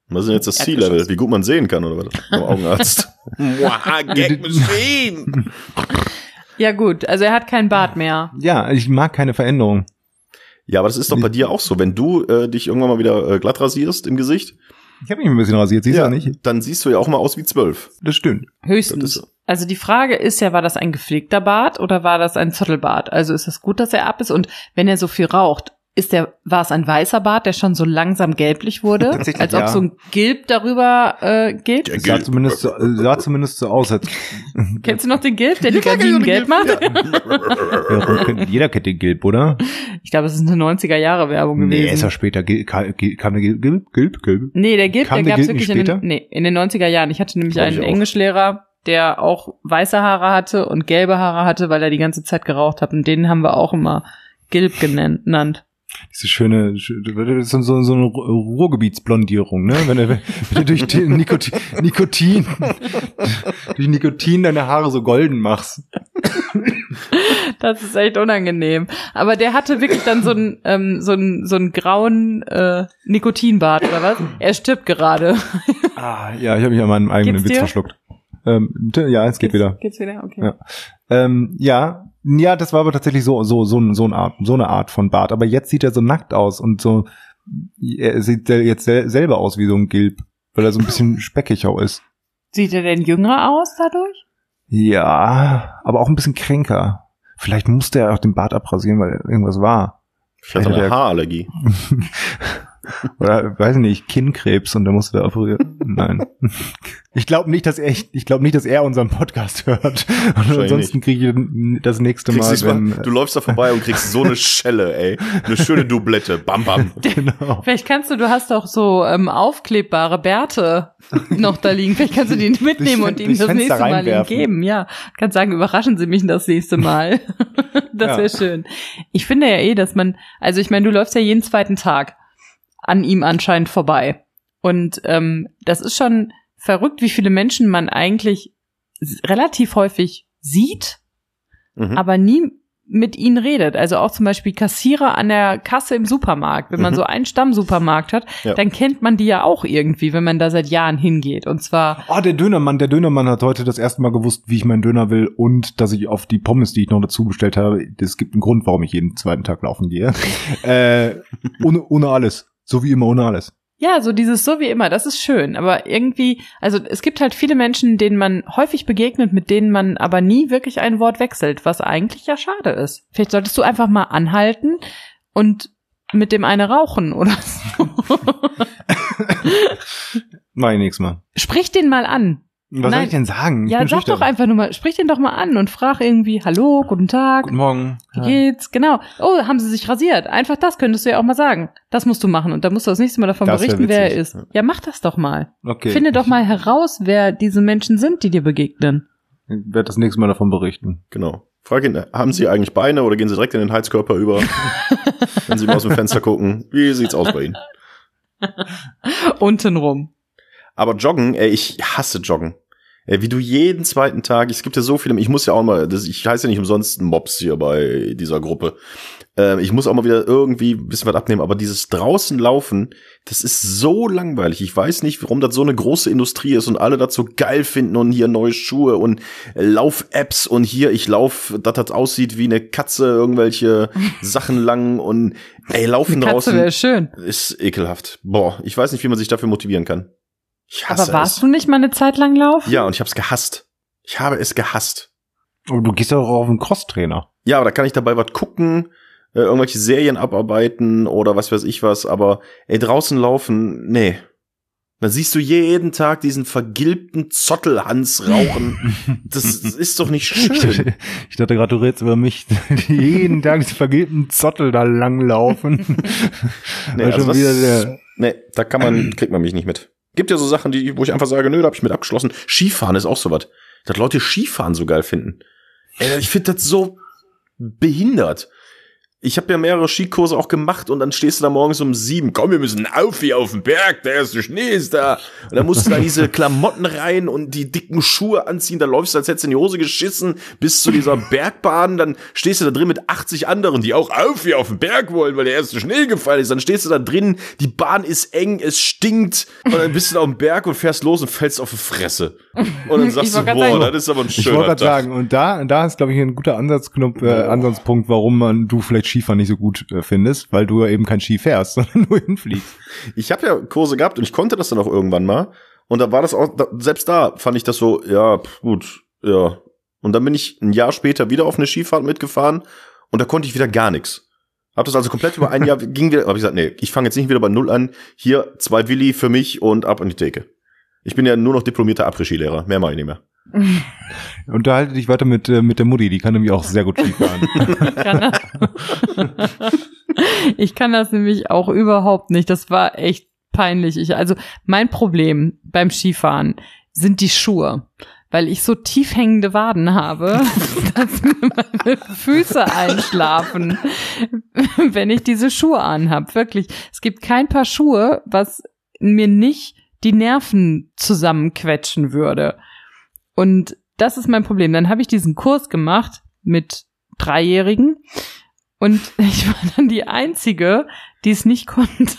Was ist denn jetzt das Sea-Level? Wie gut man sehen kann, oder was? Beim Augenarzt. Wow, Gag Machine! Ja gut, also er hat keinen Bart mehr. Ja, ich mag keine Veränderung. Ja, aber das ist doch bei dir auch so. Wenn du äh, dich irgendwann mal wieder äh, glatt rasierst im Gesicht. Ich habe mich ein bisschen rasiert, siehst du ja nicht? Dann siehst du ja auch mal aus wie zwölf. Das stimmt. Höchstens. Das ist so. Also die Frage ist ja, war das ein gepflegter Bart oder war das ein Zottelbart? Also ist es gut, dass er ab ist? Und wenn er so viel raucht, ist der, war es ein weißer Bart, der schon so langsam gelblich wurde? Als ob ja. so ein Gilb darüber äh, geht? Der Sah zumindest, so, sah zumindest so aus. Als Kennst du noch den Gilb, der die Gardinen gelb macht? ja, jeder kennt den Gilb, oder? Ich glaube, es ist eine neunziger-Jahre-Werbung gewesen. Nee, ist ja später. Gil, kam, kam der Gilb? Gilb? Gilb? Gilb? Nee, der Gilb, Kam der der gab's Gilb wirklich nicht in den, später? nee, in den neunziger Jahren. Ich hatte nämlich Glaub einen ich auch. Englischlehrer, der auch weiße Haare hatte und gelbe Haare hatte, weil er die ganze Zeit geraucht hat. Und den haben wir auch immer Gilb genannt. Diese schöne, das ist so, so, so eine Ruhrgebietsblondierung, ne? Wenn du, wenn du durch den Nikotin, Nikotin, durch Nikotin deine Haare so golden machst. Das ist echt unangenehm. Aber der hatte wirklich dann so einen, ähm, so einen, so einen grauen äh, Nikotinbart, oder was? Er stirbt gerade. Ah, ja, ich habe mich an meinem eigenen Geht's Witz dir? verschluckt. Ähm, ja, es geht Geht's- wieder. Geht's wieder? Okay. Ja. Ähm, ja, ja, das war aber tatsächlich so so so so eine Art so eine Art von Bart. Aber jetzt sieht er so nackt aus und so. Er sieht sel- jetzt sel- selber aus wie so ein Gilb, weil er so ein bisschen speckig auch ist. Sieht er denn jünger aus dadurch? Ja, aber auch ein bisschen kränker. Vielleicht musste er auch den Bart abrasieren, weil irgendwas war. Vielleicht hat er eine Haarallergie. Oder weiß nicht, Kinnkrebs und da musste er operieren. Nein. Ich glaube nicht, dass er ich, ich glaube nicht, dass er unseren Podcast hört. Und ansonsten kriege ich das nächste Mal, Kriegst wenn mal, du läufst da vorbei und kriegst so eine Schelle, ey. Eine schöne Doublette. Bam, bam. genau. Vielleicht kannst du, du hast doch so ähm, aufklebbare Bärte noch da liegen. Vielleicht kannst du die mitnehmen und ihm durchs das Fenster nächste Mal ihm reinwerfen. geben. Ja, kannst sagen, überraschen Sie mich das nächste Mal. Das wäre Ja. schön. Ich finde ja eh, dass man, also ich meine, du läufst ja jeden zweiten Tag an ihm anscheinend vorbei. Und ähm, das ist schon verrückt, wie viele Menschen man eigentlich s- relativ häufig sieht, Mhm. aber nie mit ihnen redet. Also auch zum Beispiel Kassierer an der Kasse im Supermarkt. Wenn man Mhm. so einen Stammsupermarkt hat, Ja. dann kennt man die ja auch irgendwie, wenn man da seit Jahren hingeht. Und zwar, Oh, der Dönermann, der Dönermann hat heute das erste Mal gewusst, wie ich meinen Döner will und dass ich auf die Pommes, die ich noch dazu bestellt habe, es gibt einen Grund, warum ich jeden zweiten Tag laufen gehe. äh, ohne, ohne alles. So wie immer, ohne alles. ja, so dieses so wie immer, das ist schön. Aber irgendwie, also es gibt halt viele Menschen, denen man häufig begegnet, mit denen man aber nie wirklich ein Wort wechselt, was eigentlich ja schade ist. Vielleicht solltest du einfach mal anhalten und mit dem eine rauchen oder so. Mach ich nächstes Mal. Sprich den mal an. Was soll Nein. ich denn sagen? Ich Ja, bin sag schüchtern. doch einfach nur mal, sprich den doch mal an und frag irgendwie, hallo, guten Tag, Guten Morgen. wie geht's? Genau. Oh, haben sie sich rasiert? Einfach das könntest du ja auch mal sagen. Das musst du machen und dann musst du das nächste Mal davon Das wär berichten, wer er witzig. ist. Ja, mach das doch mal. Okay. Finde doch mal heraus, wer diese Menschen sind, die dir begegnen. Ich werde das nächste Mal davon berichten. Genau. Frag ihn, haben Sie eigentlich Beine oder gehen Sie direkt in den Heizkörper über? Wenn Sie mal aus dem Fenster gucken. Wie sieht's aus bei Ihnen? Untenrum. Aber Joggen, ey, ich hasse Joggen. Ey, wie du jeden zweiten Tag, es gibt ja so viele, ich muss ja auch mal, das, ich heiße ja nicht umsonst Mobs hier bei dieser Gruppe. Ähm, ich muss auch mal wieder irgendwie ein bisschen was abnehmen, aber dieses draußen laufen, das ist so langweilig. Ich weiß nicht, warum das so eine große Industrie ist und alle das so geil finden und hier neue Schuhe und Lauf-Apps und hier, ich lauf, dass das aussieht wie eine Katze, irgendwelche Sachen lang und ey, laufen Eine Katze draußen wäre schön. ist ekelhaft. Boah, ich weiß nicht, wie man sich dafür motivieren kann. Ich hasse Aber warst es. du nicht mal eine Zeit lang laufen? Ja, und ich hab's gehasst. Ich habe es gehasst. Aber du gehst doch auch auf einen Crosstrainer. Ja, aber da kann ich dabei was gucken, äh, irgendwelche Serien abarbeiten oder was weiß ich was, aber ey, draußen laufen, nee. Dann siehst du jeden Tag diesen vergilbten Zottelhans rauchen. Das ist doch nicht Ich schön. dachte, ich dachte gerade, du redest über mich, die jeden Tag diese vergilbten Zottel da langlaufen. Nee, War also schon das, wieder der, nee, da kann man, kriegt man mich nicht mit. Gibt ja so Sachen, die, wo ich einfach sage, nö, da hab ich mit abgeschlossen. Skifahren ist auch sowas. Dass Leute Skifahren so geil finden. Ey, ich finde das so behindert. ich habe ja mehrere Skikurse auch gemacht und dann stehst du da morgens um sieben, komm, wir müssen auf hier auf den Berg, der erste Schnee ist da. Und dann musst du da diese Klamotten rein und die dicken Schuhe anziehen, da läufst du, als hättest du in die Hose geschissen, bis zu dieser Bergbahn, dann stehst du da drin mit achtzig anderen, die auch auf hier auf den Berg wollen, weil der erste Schnee gefallen ist. Dann stehst du da drin, die Bahn ist eng, es stinkt und dann bist du da auf dem Berg und fährst los und fällst auf die Fresse. Und dann sagst du, boah, sagen, das ist aber ein schöner Ich wollte gerade sagen, und da, da ist, glaube ich, ein guter Ansatzknopf, äh, Ansatzpunkt, warum man du vielleicht Skifahren nicht so gut äh, findest, weil du ja eben kein Ski fährst, sondern nur hinfliegst. Ich habe ja Kurse gehabt und ich konnte das dann auch irgendwann mal. Und da war das auch, da, selbst da fand ich das so, ja, pf, gut, ja. Und dann bin ich ein Jahr später wieder auf eine Skifahrt mitgefahren und da konnte ich wieder gar nichts. Hab das also komplett über ein Jahr, ging wieder, hab ich gesagt, nee, ich fange jetzt nicht wieder bei Null an. Hier, zwei Willi für mich und ab an die Theke. Ich bin ja nur noch diplomierter Après-Ski-Lehrer, mehr mache ich nicht mehr. Unterhalte dich weiter mit, äh, mit der Mutti, die kann nämlich auch sehr gut Skifahren. Kann ich kann das nämlich auch überhaupt nicht. Das war echt peinlich. Ich, also mein Problem beim Skifahren sind die Schuhe, weil ich so tief hängende Waden habe, dass mir meine Füße einschlafen, wenn ich diese Schuhe anhab. Wirklich, es gibt kein Paar Schuhe, was mir nicht die Nerven zusammenquetschen würde. Und das ist mein Problem. Dann habe ich diesen Kurs gemacht mit Dreijährigen und ich war dann die Einzige, die es nicht konnte.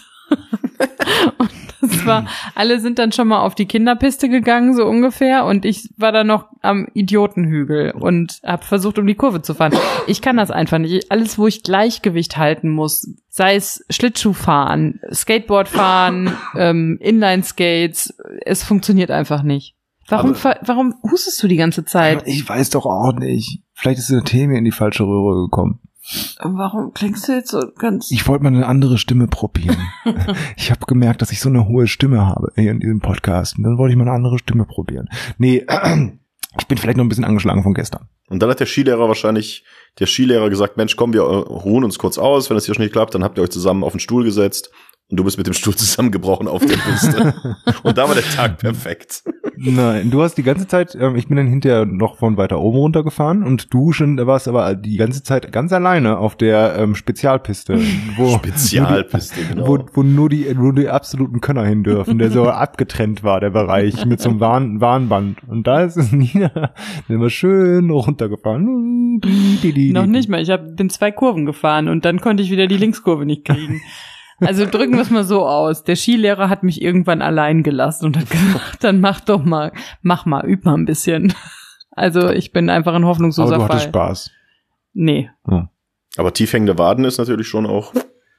Und das war, alle sind dann schon mal auf die Kinderpiste gegangen, so ungefähr, und ich war dann noch am Idiotenhügel und habe versucht, um die Kurve zu fahren. Ich kann das einfach nicht. Alles, wo ich Gleichgewicht halten muss, sei es Schlittschuhfahren, Skateboardfahren, ähm, Inline-Skates, es funktioniert einfach nicht. Warum, ver- warum hustest du die ganze Zeit? Ich weiß doch auch nicht. Vielleicht ist der Tee mir in die falsche Röhre gekommen. Warum klingst du jetzt so ganz... Ich wollte mal eine andere Stimme probieren. Ich habe gemerkt, dass ich so eine hohe Stimme habe hier in diesem Podcast. Und dann wollte ich mal eine andere Stimme probieren. Nee, ich bin vielleicht noch ein bisschen angeschlagen von gestern. Und dann hat der Skilehrer wahrscheinlich, der Skilehrer gesagt, Mensch, komm, wir ruhen uns kurz aus. Wenn das hier schon nicht klappt, dann habt ihr euch zusammen auf den Stuhl gesetzt. Und du bist mit dem Stuhl zusammengebrochen auf der Piste. Und da war der Tag perfekt. Nein, du hast die ganze Zeit, ähm, ich bin dann hinterher noch von weiter oben runtergefahren und du schon, da warst aber die ganze Zeit ganz alleine auf der ähm, Spezialpiste. Wo, Spezialpiste, wo die, genau. Wo, wo nur die, nur die absoluten Könner hin dürfen, der so abgetrennt war, der Bereich, mit so einem Warn, Warnband. Und da ist es Nina immer schön runtergefahren. Noch nicht mal, ich hab, bin zwei Kurven gefahren und dann konnte ich wieder die Linkskurve nicht kriegen. Also drücken wir es mal so aus. Der Skilehrer hat mich irgendwann allein gelassen und hat gesagt, dann mach doch mal, mach mal, üb mal ein bisschen. Also ich bin einfach ein hoffnungsloser Fall. Aber du hattest Spaß. Nee. Hm. Aber tiefhängende Waden ist natürlich schon auch,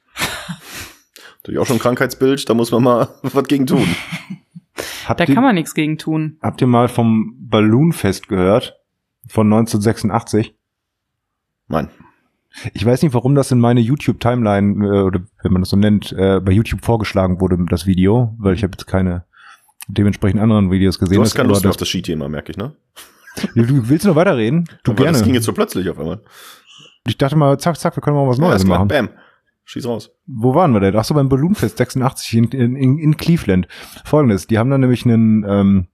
natürlich auch schon ein Krankheitsbild, da muss man mal was gegen tun. Habt da ihr, kann man nichts gegen tun. Habt ihr mal vom Balloonfest gehört? Von neunzehnhundertsechsundachtzig? Nein. Ich weiß nicht, warum das in meine YouTube-Timeline, äh, oder wenn man das so nennt, äh, bei YouTube vorgeschlagen wurde, das Video, weil ich habe jetzt keine dementsprechend anderen Videos gesehen. Du hast keine Lust mehr das, auf das Skithema, merke ich, ne? Du, du willst noch weiterreden? Du Aber gerne. Das ging jetzt so plötzlich auf einmal. Ich dachte mal, zack, zack, wir können mal was Ja, Neues erst mal, machen. Bam. Schieß raus. Wo waren wir denn? Ach so, beim Balloonfest sechsundachtzig in, in, in Cleveland. Folgendes, die haben dann nämlich einen ähm,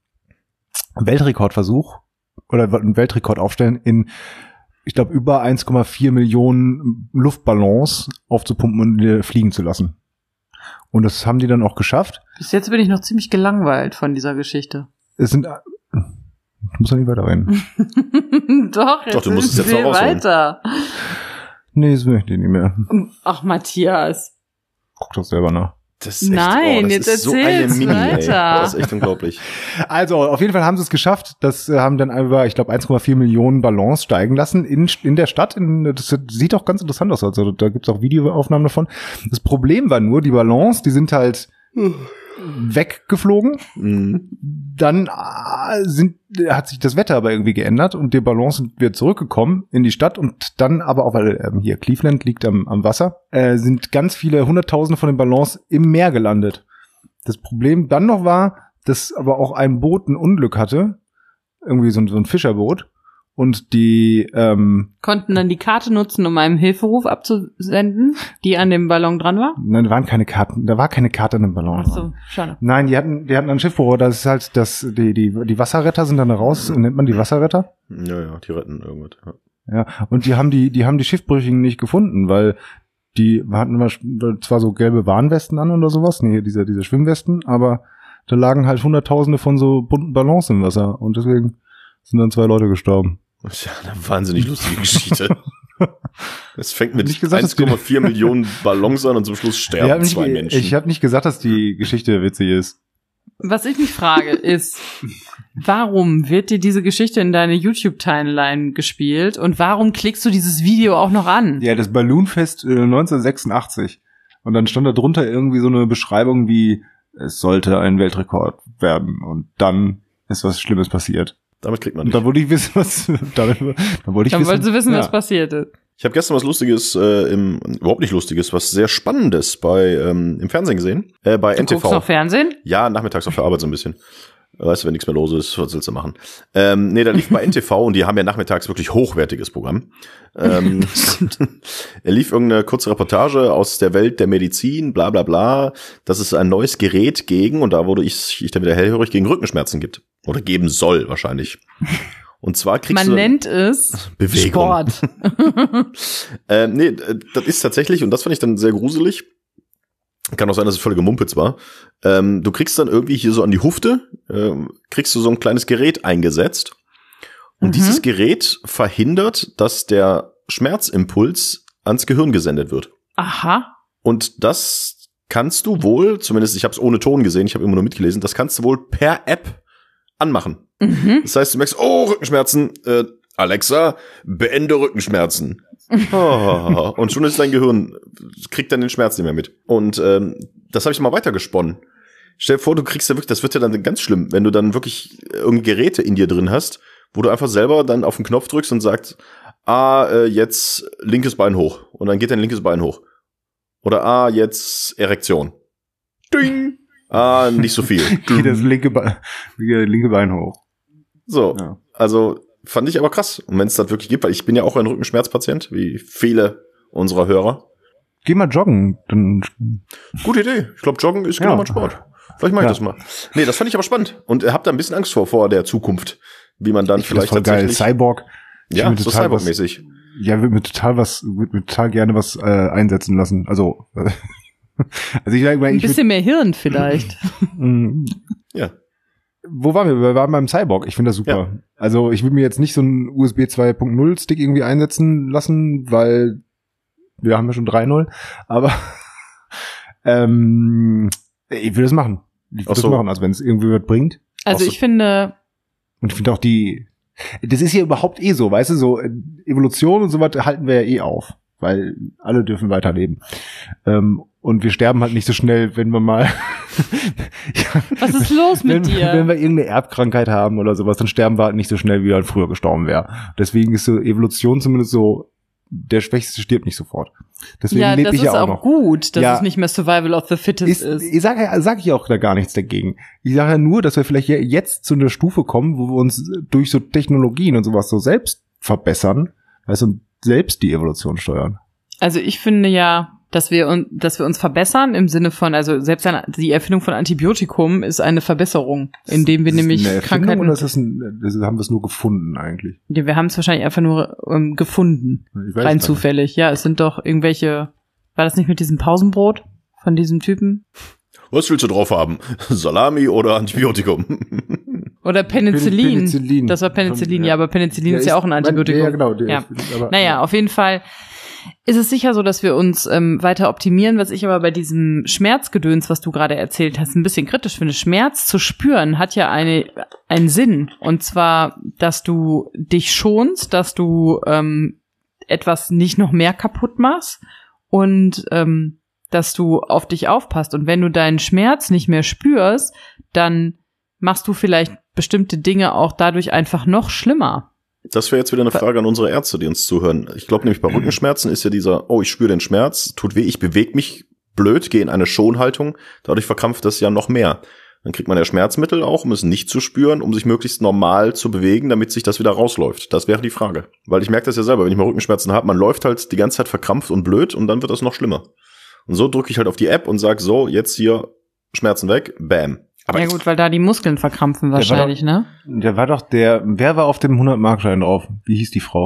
Weltrekordversuch oder einen Weltrekord aufstellen in, ich glaube, über eins Komma vier Millionen Luftballons aufzupumpen und äh, fliegen zu lassen. Und das haben die dann auch geschafft. Bis jetzt bin ich noch ziemlich gelangweilt von dieser Geschichte. Es sind, ich muss doch nicht weiterreden. Doch, jetzt Doch, du musst es jetzt viel noch rausholen. weiter. Nee, das möchte ich nicht mehr. Ach, Matthias. Guck doch selber nach. Das ist echt, Nein, oh, das jetzt ist so eine erzähl's Mini, ey. weiter. Das ist echt unglaublich. Also, auf jeden Fall haben sie es geschafft. Das äh, haben dann über, ich glaube, eins Komma vier Millionen Ballons steigen lassen in, in der Stadt. In, das sieht auch ganz interessant aus. Also, da gibt's auch Videoaufnahmen davon. Das Problem war nur, die Ballons, die sind halt weggeflogen. Mhm. Dann äh, sind, hat sich das Wetter aber irgendwie geändert und die Ballons sind wieder zurückgekommen in die Stadt und dann aber auch, weil ähm, hier Cleveland liegt am, am Wasser, äh, sind ganz viele Hunderttausende von den Ballons im Meer gelandet. Das Problem dann noch war, dass aber auch ein Boot ein Unglück hatte, irgendwie so ein, so ein Fischerboot, und die ähm, Konnten dann die Karte nutzen, um einen Hilferuf abzusenden, die an dem Ballon dran war? nein, da waren keine Karten, da war keine Karte an dem Ballon. Ach so, schade. Nein, die hatten, die hatten ein Schiffbüro, das ist halt, das, die, die, die Wasserretter sind dann raus, nennt man die Wasserretter? Ja, ja, die retten irgendwas. Ja. Ja, und die haben die, die haben die Schiffbrüchigen nicht gefunden, weil die hatten mal zwar so gelbe Warnwesten an oder sowas, nee, diese, diese Schwimmwesten, aber da lagen halt Hunderttausende von so bunten Ballons im Wasser und deswegen sind dann zwei Leute gestorben. Das ist ja eine wahnsinnig lustige Geschichte. Es fängt mit gesagt, eins Komma vier Millionen Ballons an und zum Schluss sterben nicht, zwei Menschen. Ich habe nicht gesagt, dass die Geschichte witzig ist. Was ich mich frage ist, warum wird dir diese Geschichte in deine YouTube-Timeline gespielt und warum klickst du dieses Video auch noch an? Ja, das Balloonfest äh, neunzehnhundertsechsundachtzig. Und dann stand da drunter irgendwie so eine Beschreibung wie, es sollte ein Weltrekord werden. Und dann ist was Schlimmes passiert. Damit kriegt man Und nicht. dann wollte ich wissen, was, damit, dann wollte ich Dann wissen, wolltest du wissen, ja. was passiert ist. Ich habe gestern was Lustiges, äh, im, überhaupt nicht Lustiges, was sehr Spannendes bei ähm, im Fernsehen gesehen. Äh, bei Du N T V. guckst noch Fernsehen? Ja, nachmittags auf der Arbeit so ein bisschen. Weißt du, wenn nichts mehr los ist, was willst du machen? Ähm, nee, da lief bei N T V und die haben ja nachmittags wirklich hochwertiges Programm. Ähm, er lief irgendeine kurze Reportage aus der Welt der Medizin, bla bla bla, dass es ein neues Gerät gegen, und da wurde ich, ich dann wieder hellhörig, gegen Rückenschmerzen gibt. Oder geben soll, wahrscheinlich. Und zwar kriegst Man du... nennt es Bewegung. Sport. ähm, nee, das ist tatsächlich, und das fand ich dann sehr gruselig, kann auch sein, dass es völlige Mumpitz war, ähm, du kriegst dann irgendwie hier so an die Hufte, ähm, kriegst du so ein kleines Gerät eingesetzt und Mhm. dieses Gerät verhindert, dass der Schmerzimpuls ans Gehirn gesendet wird. Aha. Und das kannst du wohl, zumindest ich habe es ohne Ton gesehen, ich habe immer nur mitgelesen, das kannst du wohl per App anmachen. Mhm. Das heißt, du merkst, oh, Rückenschmerzen, äh, Alexa, beende Rückenschmerzen. Oh, und schon ist dein Gehirn, kriegt dann den Schmerz nicht mehr mit. Und ähm, das habe ich mal weitergesponnen. Stell dir vor, du kriegst ja wirklich, das wird ja dann ganz schlimm, wenn du dann wirklich irgendeine Geräte in dir drin hast, wo du einfach selber dann auf den Knopf drückst und sagst, ah, äh, jetzt linkes Bein hoch. Und dann geht dein linkes Bein hoch. Oder ah, jetzt Erektion. Ding. Ah, nicht so viel. Geht das linke, Be- linke Bein hoch. So, Ja. also fand ich aber krass. Und wenn es das wirklich gibt, weil ich bin ja auch ein Rückenschmerzpatient, wie viele unserer Hörer. Geh mal joggen. Dann Gute Idee. Ich glaube, Joggen ist genau Ja. mein Sport. Vielleicht mache ich Ja. das mal. Nee, das fand ich aber spannend. Und ihr habt da ein bisschen Angst vor, vor der Zukunft. Wie man dann ich finde das vielleicht voll geil. tatsächlich... Cyborg. Ich Ja, würde so total was- Cyborg-mäßig. Ja, würde mir total was, würde mir total gerne was äh, einsetzen lassen. Also, also ich sage mal, Ein ich würd, bisschen mehr Hirn vielleicht. mh, Ja. Wo waren wir? Wir waren beim Cyborg. Ich finde das super. Ja. Also ich würde mir jetzt nicht so einen U S B zwei Punkt null Stick irgendwie einsetzen lassen, weil wir haben ja schon drei Komma null. Aber ähm, ich will das machen. Ich will Ach das so. machen, also wenn es irgendwie was bringt. Also Auch so- ich finde, Und ich finde auch die, das ist ja überhaupt eh so, weißt du, so äh, Evolution und so was halten wir ja eh auf, weil alle dürfen weiterleben. Ähm, und wir sterben halt nicht so schnell, wenn wir mal ja, was ist los mit wenn, dir? wenn wir irgendeine Erbkrankheit haben oder sowas, dann sterben wir halt nicht so schnell, wie wir halt früher gestorben wäre. Deswegen ist so Evolution zumindest so, der Schwächste stirbt nicht sofort. Deswegen Ja, lebe das ich ist ja auch auch noch. gut, dass Ja. es nicht mehr Survival of the Fittest Ist, ist. ich sage ja, sag ich auch da gar nichts dagegen. Ich sage ja nur, dass wir vielleicht je- jetzt zu einer Stufe kommen, wo wir uns durch so Technologien und sowas so selbst verbessern, weißt du, und selbst die Evolution steuern. Also ich finde ja, dass wir uns, dass wir uns verbessern im Sinne von, also selbst eine, die Erfindung von Antibiotikum ist eine Verbesserung, indem wir Ist das nämlich eine Erfindung Krankheiten, oder ist das ein, das haben wir es nur gefunden eigentlich? Ja, wir haben es wahrscheinlich einfach nur ähm, gefunden, Ich weiß rein gar zufällig. Ja, es sind doch irgendwelche, war das nicht mit diesem Pausenbrot von diesem Typen? Was willst du drauf haben? Salami oder Antibiotikum? Oder Penicillin. Penicillin. Das war Penicillin, Ja. ja, aber Penicillin ist ja auch ein Antibiotikum. Ja, genau. Der Ja. ist- aber- Naja, auf jeden Fall ist es sicher so, dass wir uns ähm, weiter optimieren, was ich aber bei diesem Schmerzgedöns, was du gerade erzählt hast, ein bisschen kritisch finde. Schmerz zu spüren hat ja eine, einen Sinn. Und zwar, dass du dich schonst, dass du ähm, etwas nicht noch mehr kaputt machst und ähm, dass du auf dich aufpasst. Und wenn du deinen Schmerz nicht mehr spürst, dann machst du vielleicht bestimmte Dinge auch dadurch einfach noch schlimmer. Das wäre jetzt wieder eine Frage an unsere Ärzte, die uns zuhören. Ich glaube nämlich bei Rückenschmerzen ist ja dieser, oh, ich spüre den Schmerz, tut weh, ich bewege mich blöd, gehe in eine Schonhaltung, dadurch verkrampft das ja noch mehr. Dann kriegt man ja Schmerzmittel auch, um es nicht zu spüren, um sich möglichst normal zu bewegen, damit sich das wieder rausläuft. Das wäre die Frage. Weil ich merke das ja selber, wenn ich mal Rückenschmerzen habe, man läuft halt die ganze Zeit verkrampft und blöd und dann wird das noch schlimmer. Und so drücke ich halt auf die App und sage, so, jetzt hier Schmerzen weg, bam. Aber Ja gut, weil da die Muskeln verkrampfen wahrscheinlich, ne? Der war doch der, wer war auf dem hundert Markschein drauf? Wie hieß die Frau?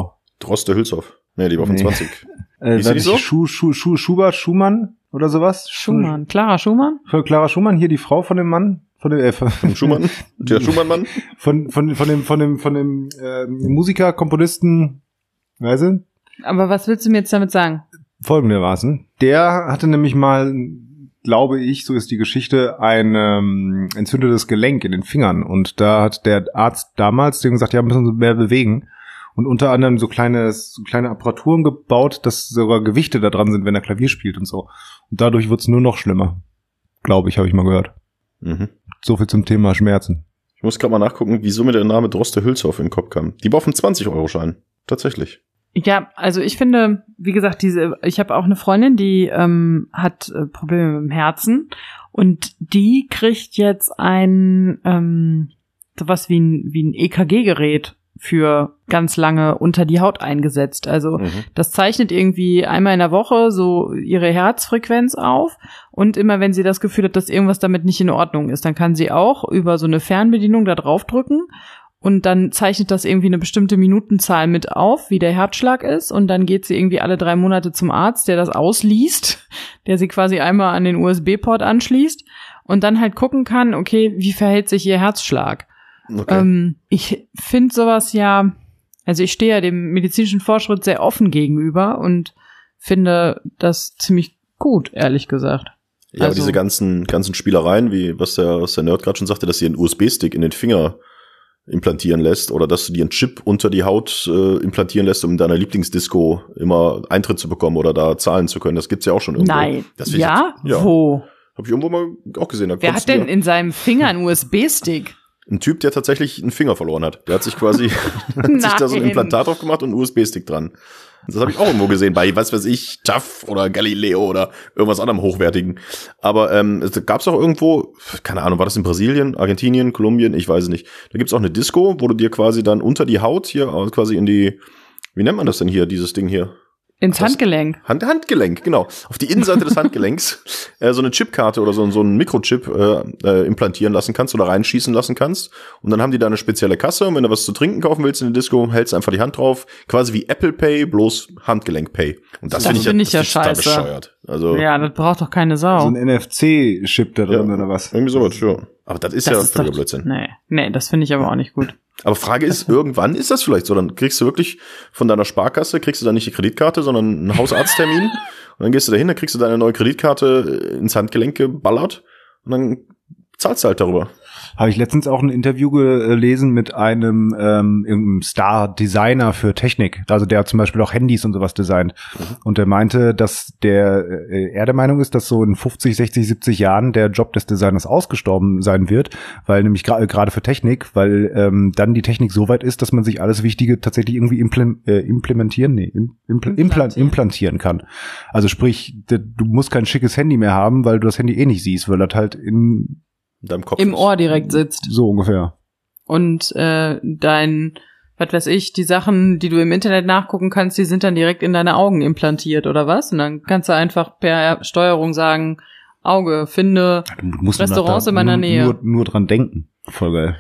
Droste Hülshoff. Nee, die war von Nee. zwanzig. Äh, Hieß die nicht so? Schu, Schu, Schu, Schubert, Schumann oder sowas? Schumann. Clara Schumann? Von Clara Schumann, hier die Frau von dem Mann, von dem, äh, von, Von Schumann? Der Schumannmann? von, von, von dem, von dem, von dem, äh, Musiker, Komponisten, weißt du? Aber was willst du mir jetzt damit sagen? Folgendermaßen. Der hatte nämlich mal, glaube ich, so ist die Geschichte, ein ähm, entzündetes Gelenk in den Fingern. Und da hat der Arzt damals dem gesagt, ja, müssen Sie mehr bewegen. Und unter anderem so kleine, so kleine Apparaturen gebaut, dass sogar Gewichte da dran sind, wenn er Klavier spielt und so. Und dadurch wird's nur noch schlimmer. Glaube ich, habe ich mal gehört. Mhm. So viel zum Thema Schmerzen. Ich muss gerade mal nachgucken, wieso mir der Name Droste Hülshoff in den Kopf kam. Die war auf dem zwanzig-Euro-Schein. Tatsächlich. Ja, also ich finde, wie gesagt, diese, ich habe auch eine Freundin, die ähm, hat äh, Probleme mit dem Herzen und die kriegt jetzt ein ähm, sowas wie ein wie ein E K G-Gerät für ganz lange unter die Haut eingesetzt. Also Mhm. das zeichnet irgendwie einmal in der Woche so ihre Herzfrequenz auf und immer wenn sie das Gefühl hat, dass irgendwas damit nicht in Ordnung ist, dann kann sie auch über so eine Fernbedienung da drauf drücken und dann zeichnet das irgendwie eine bestimmte Minutenzahl mit auf, wie der Herzschlag ist und dann geht sie irgendwie alle drei Monate zum Arzt, der das ausliest, der sie quasi einmal an den U S B-Port anschließt und dann halt gucken kann, okay, wie verhält sich ihr Herzschlag? Okay. Ähm, ich finde sowas ja, also ich stehe ja dem medizinischen Fortschritt sehr offen gegenüber und finde das ziemlich gut, ehrlich gesagt. ja, aber also- diese ganzen, ganzen Spielereien, wie was der, was der Nerd gerade schon sagte, dass sie einen U S B-Stick in den Finger implantieren lässt oder dass du dir einen Chip unter die Haut äh, implantieren lässt, um in deiner Lieblingsdisco immer Eintritt zu bekommen oder da zahlen zu können. Das gibt's ja auch schon irgendwo. Nein, Das find ich ja? jetzt- ja. Wo? Hab ich irgendwo mal auch gesehen. Da Wer konntest hat du denn dir- in seinem Finger einen U S B-Stick? Ein Typ, der tatsächlich einen Finger verloren hat. Der hat sich quasi hat sich da so ein Nein. Implantat drauf gemacht und einen U S B-Stick dran. Das habe ich auch irgendwo gesehen, bei, was weiß ich, T A F oder Galileo oder irgendwas anderem Hochwertigen. Aber ähm, es gab's auch irgendwo, keine Ahnung, war das in Brasilien, Argentinien, Kolumbien, ich weiß es nicht. Da gibt's auch eine Disco, wo du dir quasi dann unter die Haut hier quasi in die, wie nennt man das denn hier, dieses Ding hier? Ins Das- Handgelenk. Hand, Handgelenk, genau. Auf die Innenseite des Handgelenks äh, so eine Chipkarte oder so, so einen Mikrochip äh, äh, implantieren lassen kannst oder reinschießen lassen kannst. Und dann haben die da eine spezielle Kasse. Und wenn du was zu trinken kaufen willst in der Disco, hältst du einfach die Hand drauf. Quasi wie Apple Pay, bloß Handgelenk Pay. Und das, Das finde ich, find ich das ja find ich total scheiße. bescheuert. Also Ja, das braucht doch keine Sau. So ein N F C-Chip da drin Ja. oder was? irgendwie sowas, ja. Aber das ist das ja ist völliger doch, Blödsinn. Nee, nee, das finde ich aber auch nicht gut. Aber Frage ist, irgendwann ist das vielleicht so. Dann kriegst du wirklich von deiner Sparkasse, kriegst du dann nicht die Kreditkarte, sondern einen Hausarzttermin. Und dann gehst du dahin, dann kriegst du deine neue Kreditkarte ins Handgelenk geballert. Und dann zahlst du halt darüber. Habe ich letztens auch ein Interview gelesen mit einem ähm, irgendeinem Star-Designer für Technik. Also der hat zum Beispiel auch Handys und sowas designt. Mhm. Und der meinte, dass der äh, er der Meinung ist, dass so in fünfzig, sechzig, siebzig Jahren der Job des Designers ausgestorben sein wird, weil nämlich gra- gerade für Technik, weil ähm, dann die Technik so weit ist, dass man sich alles Wichtige tatsächlich irgendwie implem- äh, implementieren, nee, im, impl- implan- Implantieren. implantieren kann. Also sprich, d- du musst kein schickes Handy mehr haben, weil du das Handy eh nicht siehst, weil das halt in In deinem Kopf. Im ist. Ohr direkt sitzt. so ungefähr. Und äh, dein, was weiß ich, die Sachen, die du im Internet nachgucken kannst, die sind dann direkt in deine Augen implantiert oder was? Und dann kannst du einfach per Steuerung sagen, Auge, finde Du musst nur Restaurants da- in meiner nur, Nähe. Nur, nur dran denken. Voll geil.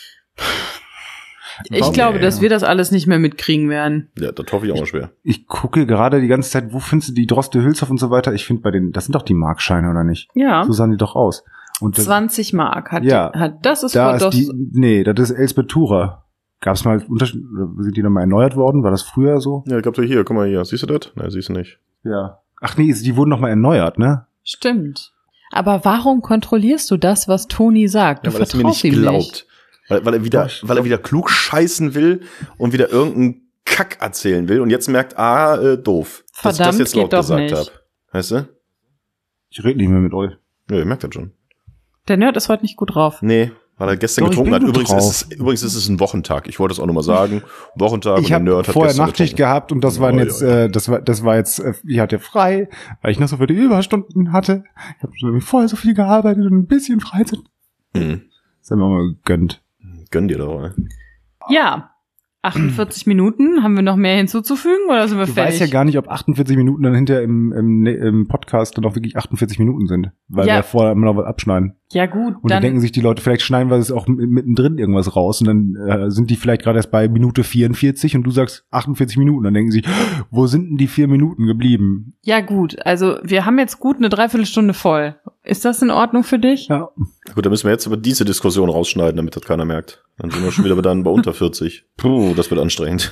Ich Warum? glaube, Ja. dass wir das alles nicht mehr mitkriegen werden. Ja, das hoffe ich auch mal schwer. Ich gucke gerade die ganze Zeit, wo findest du die Droste Hülshoff und so weiter? Ich finde bei den, das sind doch die Markscheine, oder nicht? Ja, So sahen die doch aus. Und das, zwanzig Mark hat, Ja. die, hat das ist da Frau ist Doss. die, nee, das ist Elsbeth Thurer. Gab es mal Unterschied, sind die nochmal erneuert worden? War das früher so? Ja, ich glaube, hier, guck mal hier. Siehst du das? Nein, siehst du nicht. Ja. Ach nee, die wurden nochmal erneuert, ne? Stimmt. Aber warum kontrollierst du das, was Toni sagt? Du Ja, weil er es mir vertraust nicht ihm glaubt. Weil, weil er wieder, Doch, weil er wieder klug scheißen will und wieder irgendeinen Kack erzählen will und jetzt merkt, ah, äh, doof, dass ich das Verdammt, jetzt laut geht doch gesagt nicht. habe. Weißt du? Ich rede nicht mehr mit euch. Ja, ihr merkt das schon. Der Nerd ist heute nicht gut drauf. Nee, weil er gestern Doch, ich getrunken bin hat. gut Übrigens drauf. ist, es, übrigens ist es ein Wochentag. Ich wollte es auch nochmal sagen. Wochentag Ich und der habe Nerd hat vorher gestern Nachtschicht getrunken. gehabt und das waren Oh, jetzt, ja, ja. äh, das war, das war jetzt, äh, ich hatte frei, weil ich noch so viele Überstunden hatte. Ich habe nämlich vorher so viel gearbeitet und ein bisschen Freizeit. Mhm. Das haben wir mal gegönnt. Gönn dir doch, ey. Ja, achtundvierzig Minuten. Haben wir noch mehr hinzuzufügen oder sind wir Du fertig? weißt ja gar nicht, ob achtundvierzig Minuten dann hinterher im, im, im Podcast dann auch wirklich achtundvierzig Minuten sind. Weil Ja. wir vorher immer noch was abschneiden. Ja gut, Und dann denken sich die Leute, vielleicht schneiden wir es auch mittendrin irgendwas raus und dann äh, sind die vielleicht gerade erst bei Minute vierundvierzig und du sagst achtundvierzig Minuten. Dann denken sie, wo sind denn die vier Minuten geblieben? Ja gut, also wir haben jetzt gut eine Dreiviertelstunde voll. Ist das in Ordnung für dich? Ja. Gut, dann müssen wir jetzt aber diese Diskussion rausschneiden, damit das keiner merkt. Dann sind wir schon wieder dann bei unter vierzig. Puh, das wird anstrengend.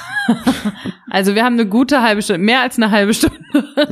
Also wir haben eine gute halbe Stunde, mehr als eine halbe Stunde.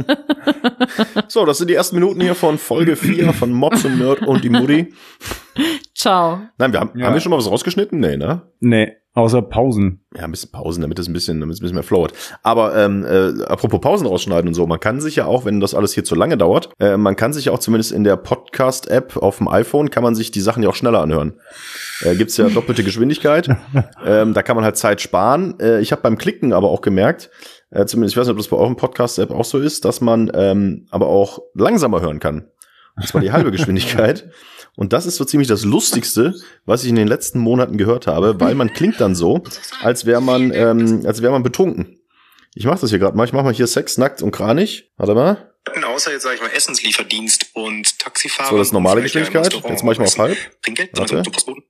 So, das sind die ersten Minuten hier von Folge vier von Mops und Nerd und die Mutti. Ciao. Nein, wir haben, Ja. haben wir schon mal was rausgeschnitten? Nee, ne? Nee, außer Pausen. Ja, ein bisschen Pausen, damit es ein bisschen, damit es ein bisschen mehr flowert. Aber ähm, äh, apropos Pausen rausschneiden und so, man kann sich ja auch, wenn das alles hier zu lange dauert, äh, man kann sich auch zumindest in der Podcast-App auf dem iPhone, kann man sich die Sachen ja auch schneller anhören. Äh, gibt's ja doppelte Geschwindigkeit. ähm, da kann man halt Zeit sparen. Äh, ich habe beim Klicken aber auch gemerkt, äh, zumindest, ich weiß nicht, ob das bei eurem Podcast-App auch so ist, dass man ähm, aber auch langsamer hören kann. Und zwar die halbe Geschwindigkeit. Und das ist so ziemlich das Lustigste, was ich in den letzten Monaten gehört habe, weil man klingt dann so, als wäre man, ähm, als wäre man betrunken. Ich mache das hier gerade mal. Ich mache mal hier Sex, nackt und kranig. Warte mal. Außer jetzt sage ich mal Essenslieferdienst und Taxifahrer. So, das ist normale Geschwindigkeit. Jetzt mache ich mal auf halb. Trinkgeld? Warte. Also, Postboten?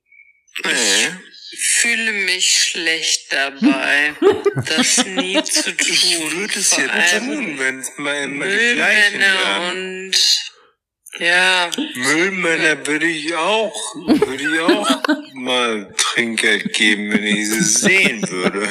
Ich fühle mich schlecht dabei, das nie zu tun. Ich würde es Vor jetzt allem tun, wenn es mal immer die gleichen wären. Müllmänner und ja, Müllmänner würde ich auch, würde ich auch mal Trinkgeld geben, wenn ich sie sehen würde.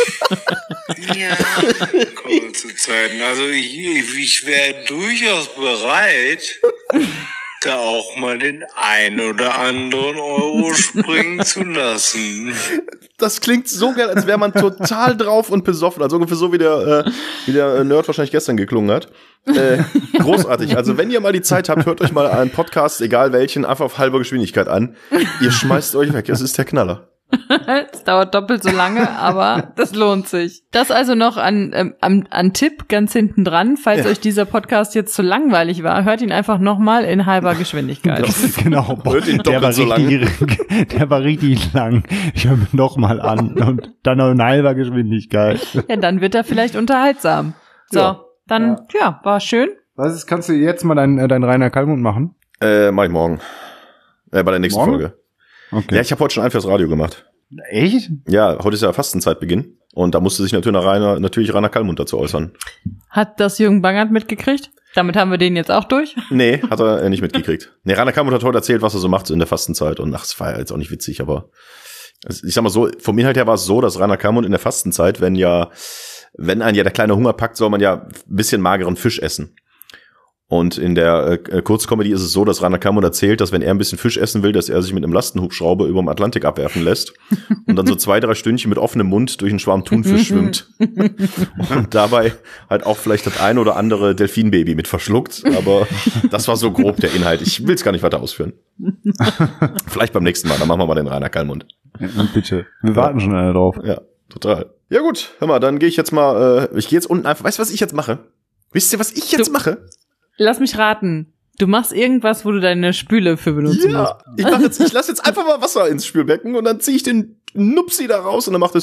ja. Kommen wir zu Zeiten. Also ich, ich wäre durchaus bereit, da auch mal den ein oder anderen Euro springen zu lassen. Das klingt so geil, als wäre man total drauf und besoffen. Also ungefähr so, wie der, äh, wie der Nerd wahrscheinlich gestern geklungen hat. Äh, großartig. Also wenn ihr mal die Zeit habt, hört euch mal einen Podcast, egal welchen, einfach auf halber Geschwindigkeit an. Ihr schmeißt euch weg. Es ist der Knaller. Es dauert doppelt so lange, aber das lohnt sich. Das also noch an, ähm, an, an Tipp ganz hinten dran. Falls Ja. euch dieser Podcast jetzt zu langweilig war, hört ihn einfach nochmal in halber Geschwindigkeit. Genau. Boah, Hört ihn der, war doppelt so richtig, der war richtig lang. Ich höre mir noch mal an und dann noch in halber Geschwindigkeit. Ja, dann wird er vielleicht unterhaltsam. So, Ja. dann, ja, war schön. Was ist, kannst du jetzt mal deinen dein Rainer Kallmund machen? Äh, mach ich morgen. Äh, bei der nächsten Morgen? Folge. Okay. Ja, ich habe heute schon ein fürs Radio gemacht. Echt? Ja, heute ist ja Fastenzeitbeginn. Und da musste sich natürlich Rainer, natürlich Rainer Kallmund dazu äußern. Hat das Jürgen Bangert mitgekriegt? Damit haben wir den jetzt auch durch. Nee, hat er äh, nicht mitgekriegt. Nee, Rainer Kallmund hat heute erzählt, was er so macht in der Fastenzeit. Und ach, es war ja jetzt auch nicht witzig, aber es- ich sag mal so, vom Inhalt her war es so, dass Rainer Kallmund in der Fastenzeit, wenn ja, wenn einen ja der kleine Hunger packt, soll man ja ein bisschen mageren Fisch essen. Und in der äh, Kurzkomödie ist es so, dass Rainer Kallmund erzählt, dass wenn er ein bisschen Fisch essen will, dass er sich mit einem Lastenhubschrauber über dem Atlantik abwerfen lässt und dann so zwei, drei Stündchen mit offenem Mund durch einen Schwarm Thunfisch schwimmt. Und dabei halt auch vielleicht das ein oder andere Delfinbaby mit verschluckt. Aber das war so grob der Inhalt. Ich will es gar nicht weiter ausführen. Vielleicht beim nächsten Mal, dann machen wir mal den Rainer Kallmund. Ja, bitte. Wir warten schon alle drauf. Ja, total. Ja gut, hör mal, dann gehe ich jetzt mal, äh, ich gehe jetzt unten einfach, weißt du, was ich jetzt mache? Wisst ihr, was ich jetzt Du- mache? Lass mich raten. Du machst irgendwas, wo du deine Spüle für benutzen musst. Ja, ich mach jetzt, ich lasse jetzt einfach mal Wasser ins Spülbecken und dann ziehe ich den Nupsi da raus und dann macht es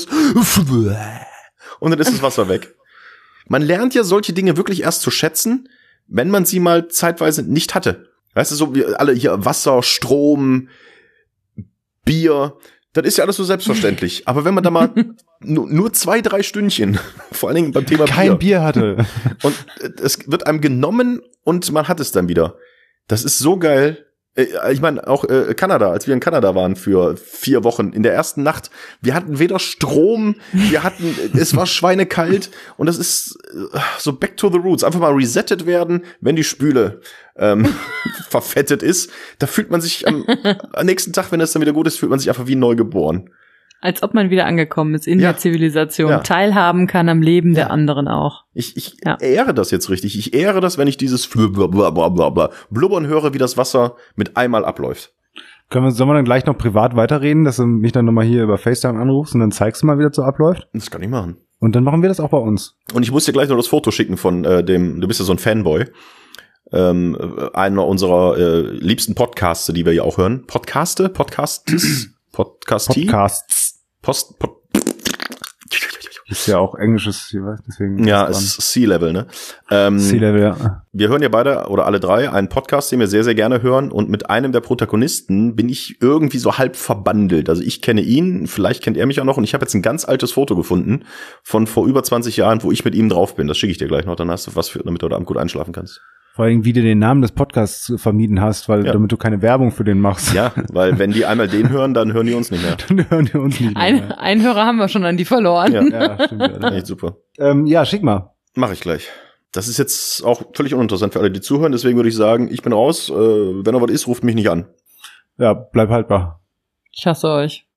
und dann ist das Wasser weg. Man lernt ja solche Dinge wirklich erst zu schätzen, wenn man sie mal zeitweise nicht hatte. Weißt du, so wie alle hier Wasser, Strom, Bier, das ist ja alles so selbstverständlich. Aber wenn man da mal nur, nur zwei, drei Stündchen, vor allen Dingen beim Thema Kein Bier, Bier hatte. und äh, es wird einem genommen und man hat es dann wieder. Das ist so geil. Äh, Ich meine, auch äh, Kanada, als wir in Kanada waren für vier Wochen, in der ersten Nacht, wir hatten weder Strom, wir hatten, es war schweinekalt und das ist äh, so back to the roots. Einfach mal resettet werden, wenn die Spüle ähm, verfettet ist. Da fühlt man sich am, am nächsten Tag, wenn es dann wieder gut ist, fühlt man sich einfach wie neugeboren. Als ob man wieder angekommen ist in Ja. der Zivilisation. Ja. Teilhaben kann am Leben Ja. der anderen auch. Ich, ich Ja. ehre das jetzt richtig. Ich ehre das, wenn ich dieses Blablabla blubbern höre, wie das Wasser mit einmal abläuft. Können wir, sollen wir dann gleich noch privat weiterreden, dass du mich dann nochmal hier über FaceTime anrufst und dann zeigst du mal, wie das so abläuft? Das kann ich machen. Und dann machen wir das auch bei uns. Und ich muss dir gleich noch das Foto schicken von äh, dem, du bist ja so ein Fanboy, ähm, einer unserer äh, liebsten Podcaste, die wir ja auch hören. Podcaste? Podcastes? Podcastie? Podcasts. Post, Pod Ist ja auch englisches, deswegen. Ja, es ist Sea-Level, ne? Ähm, Sea-Level, ja. Wir hören ja beide oder alle drei einen Podcast, den wir sehr, sehr gerne hören. Und mit einem der Protagonisten bin ich irgendwie so halb verbandelt. Also ich kenne ihn, vielleicht kennt er mich auch noch. Und ich habe jetzt ein ganz altes Foto gefunden von vor über zwanzig Jahren, wo ich mit ihm drauf bin. Das schicke ich dir gleich noch, dann hast du was für, damit du heute Abend gut einschlafen kannst. Vor allem, wie du den Namen des Podcasts vermieden hast, weil Ja. damit du keine Werbung für den machst. Ja, weil wenn die einmal den hören, dann hören die uns nicht mehr. Dann hören die uns nicht mehr. Ein, einen Hörer haben wir schon an die verloren. Ja, Ja, stimmt. Ja, echt super. ähm, ja, schick mal. Mache ich gleich. Das ist jetzt auch völlig uninteressant für alle, die zuhören. Deswegen würde ich sagen, ich bin raus. Äh, wenn noch was ist, ruft mich nicht an. Ja, bleib haltbar. Ich hasse euch.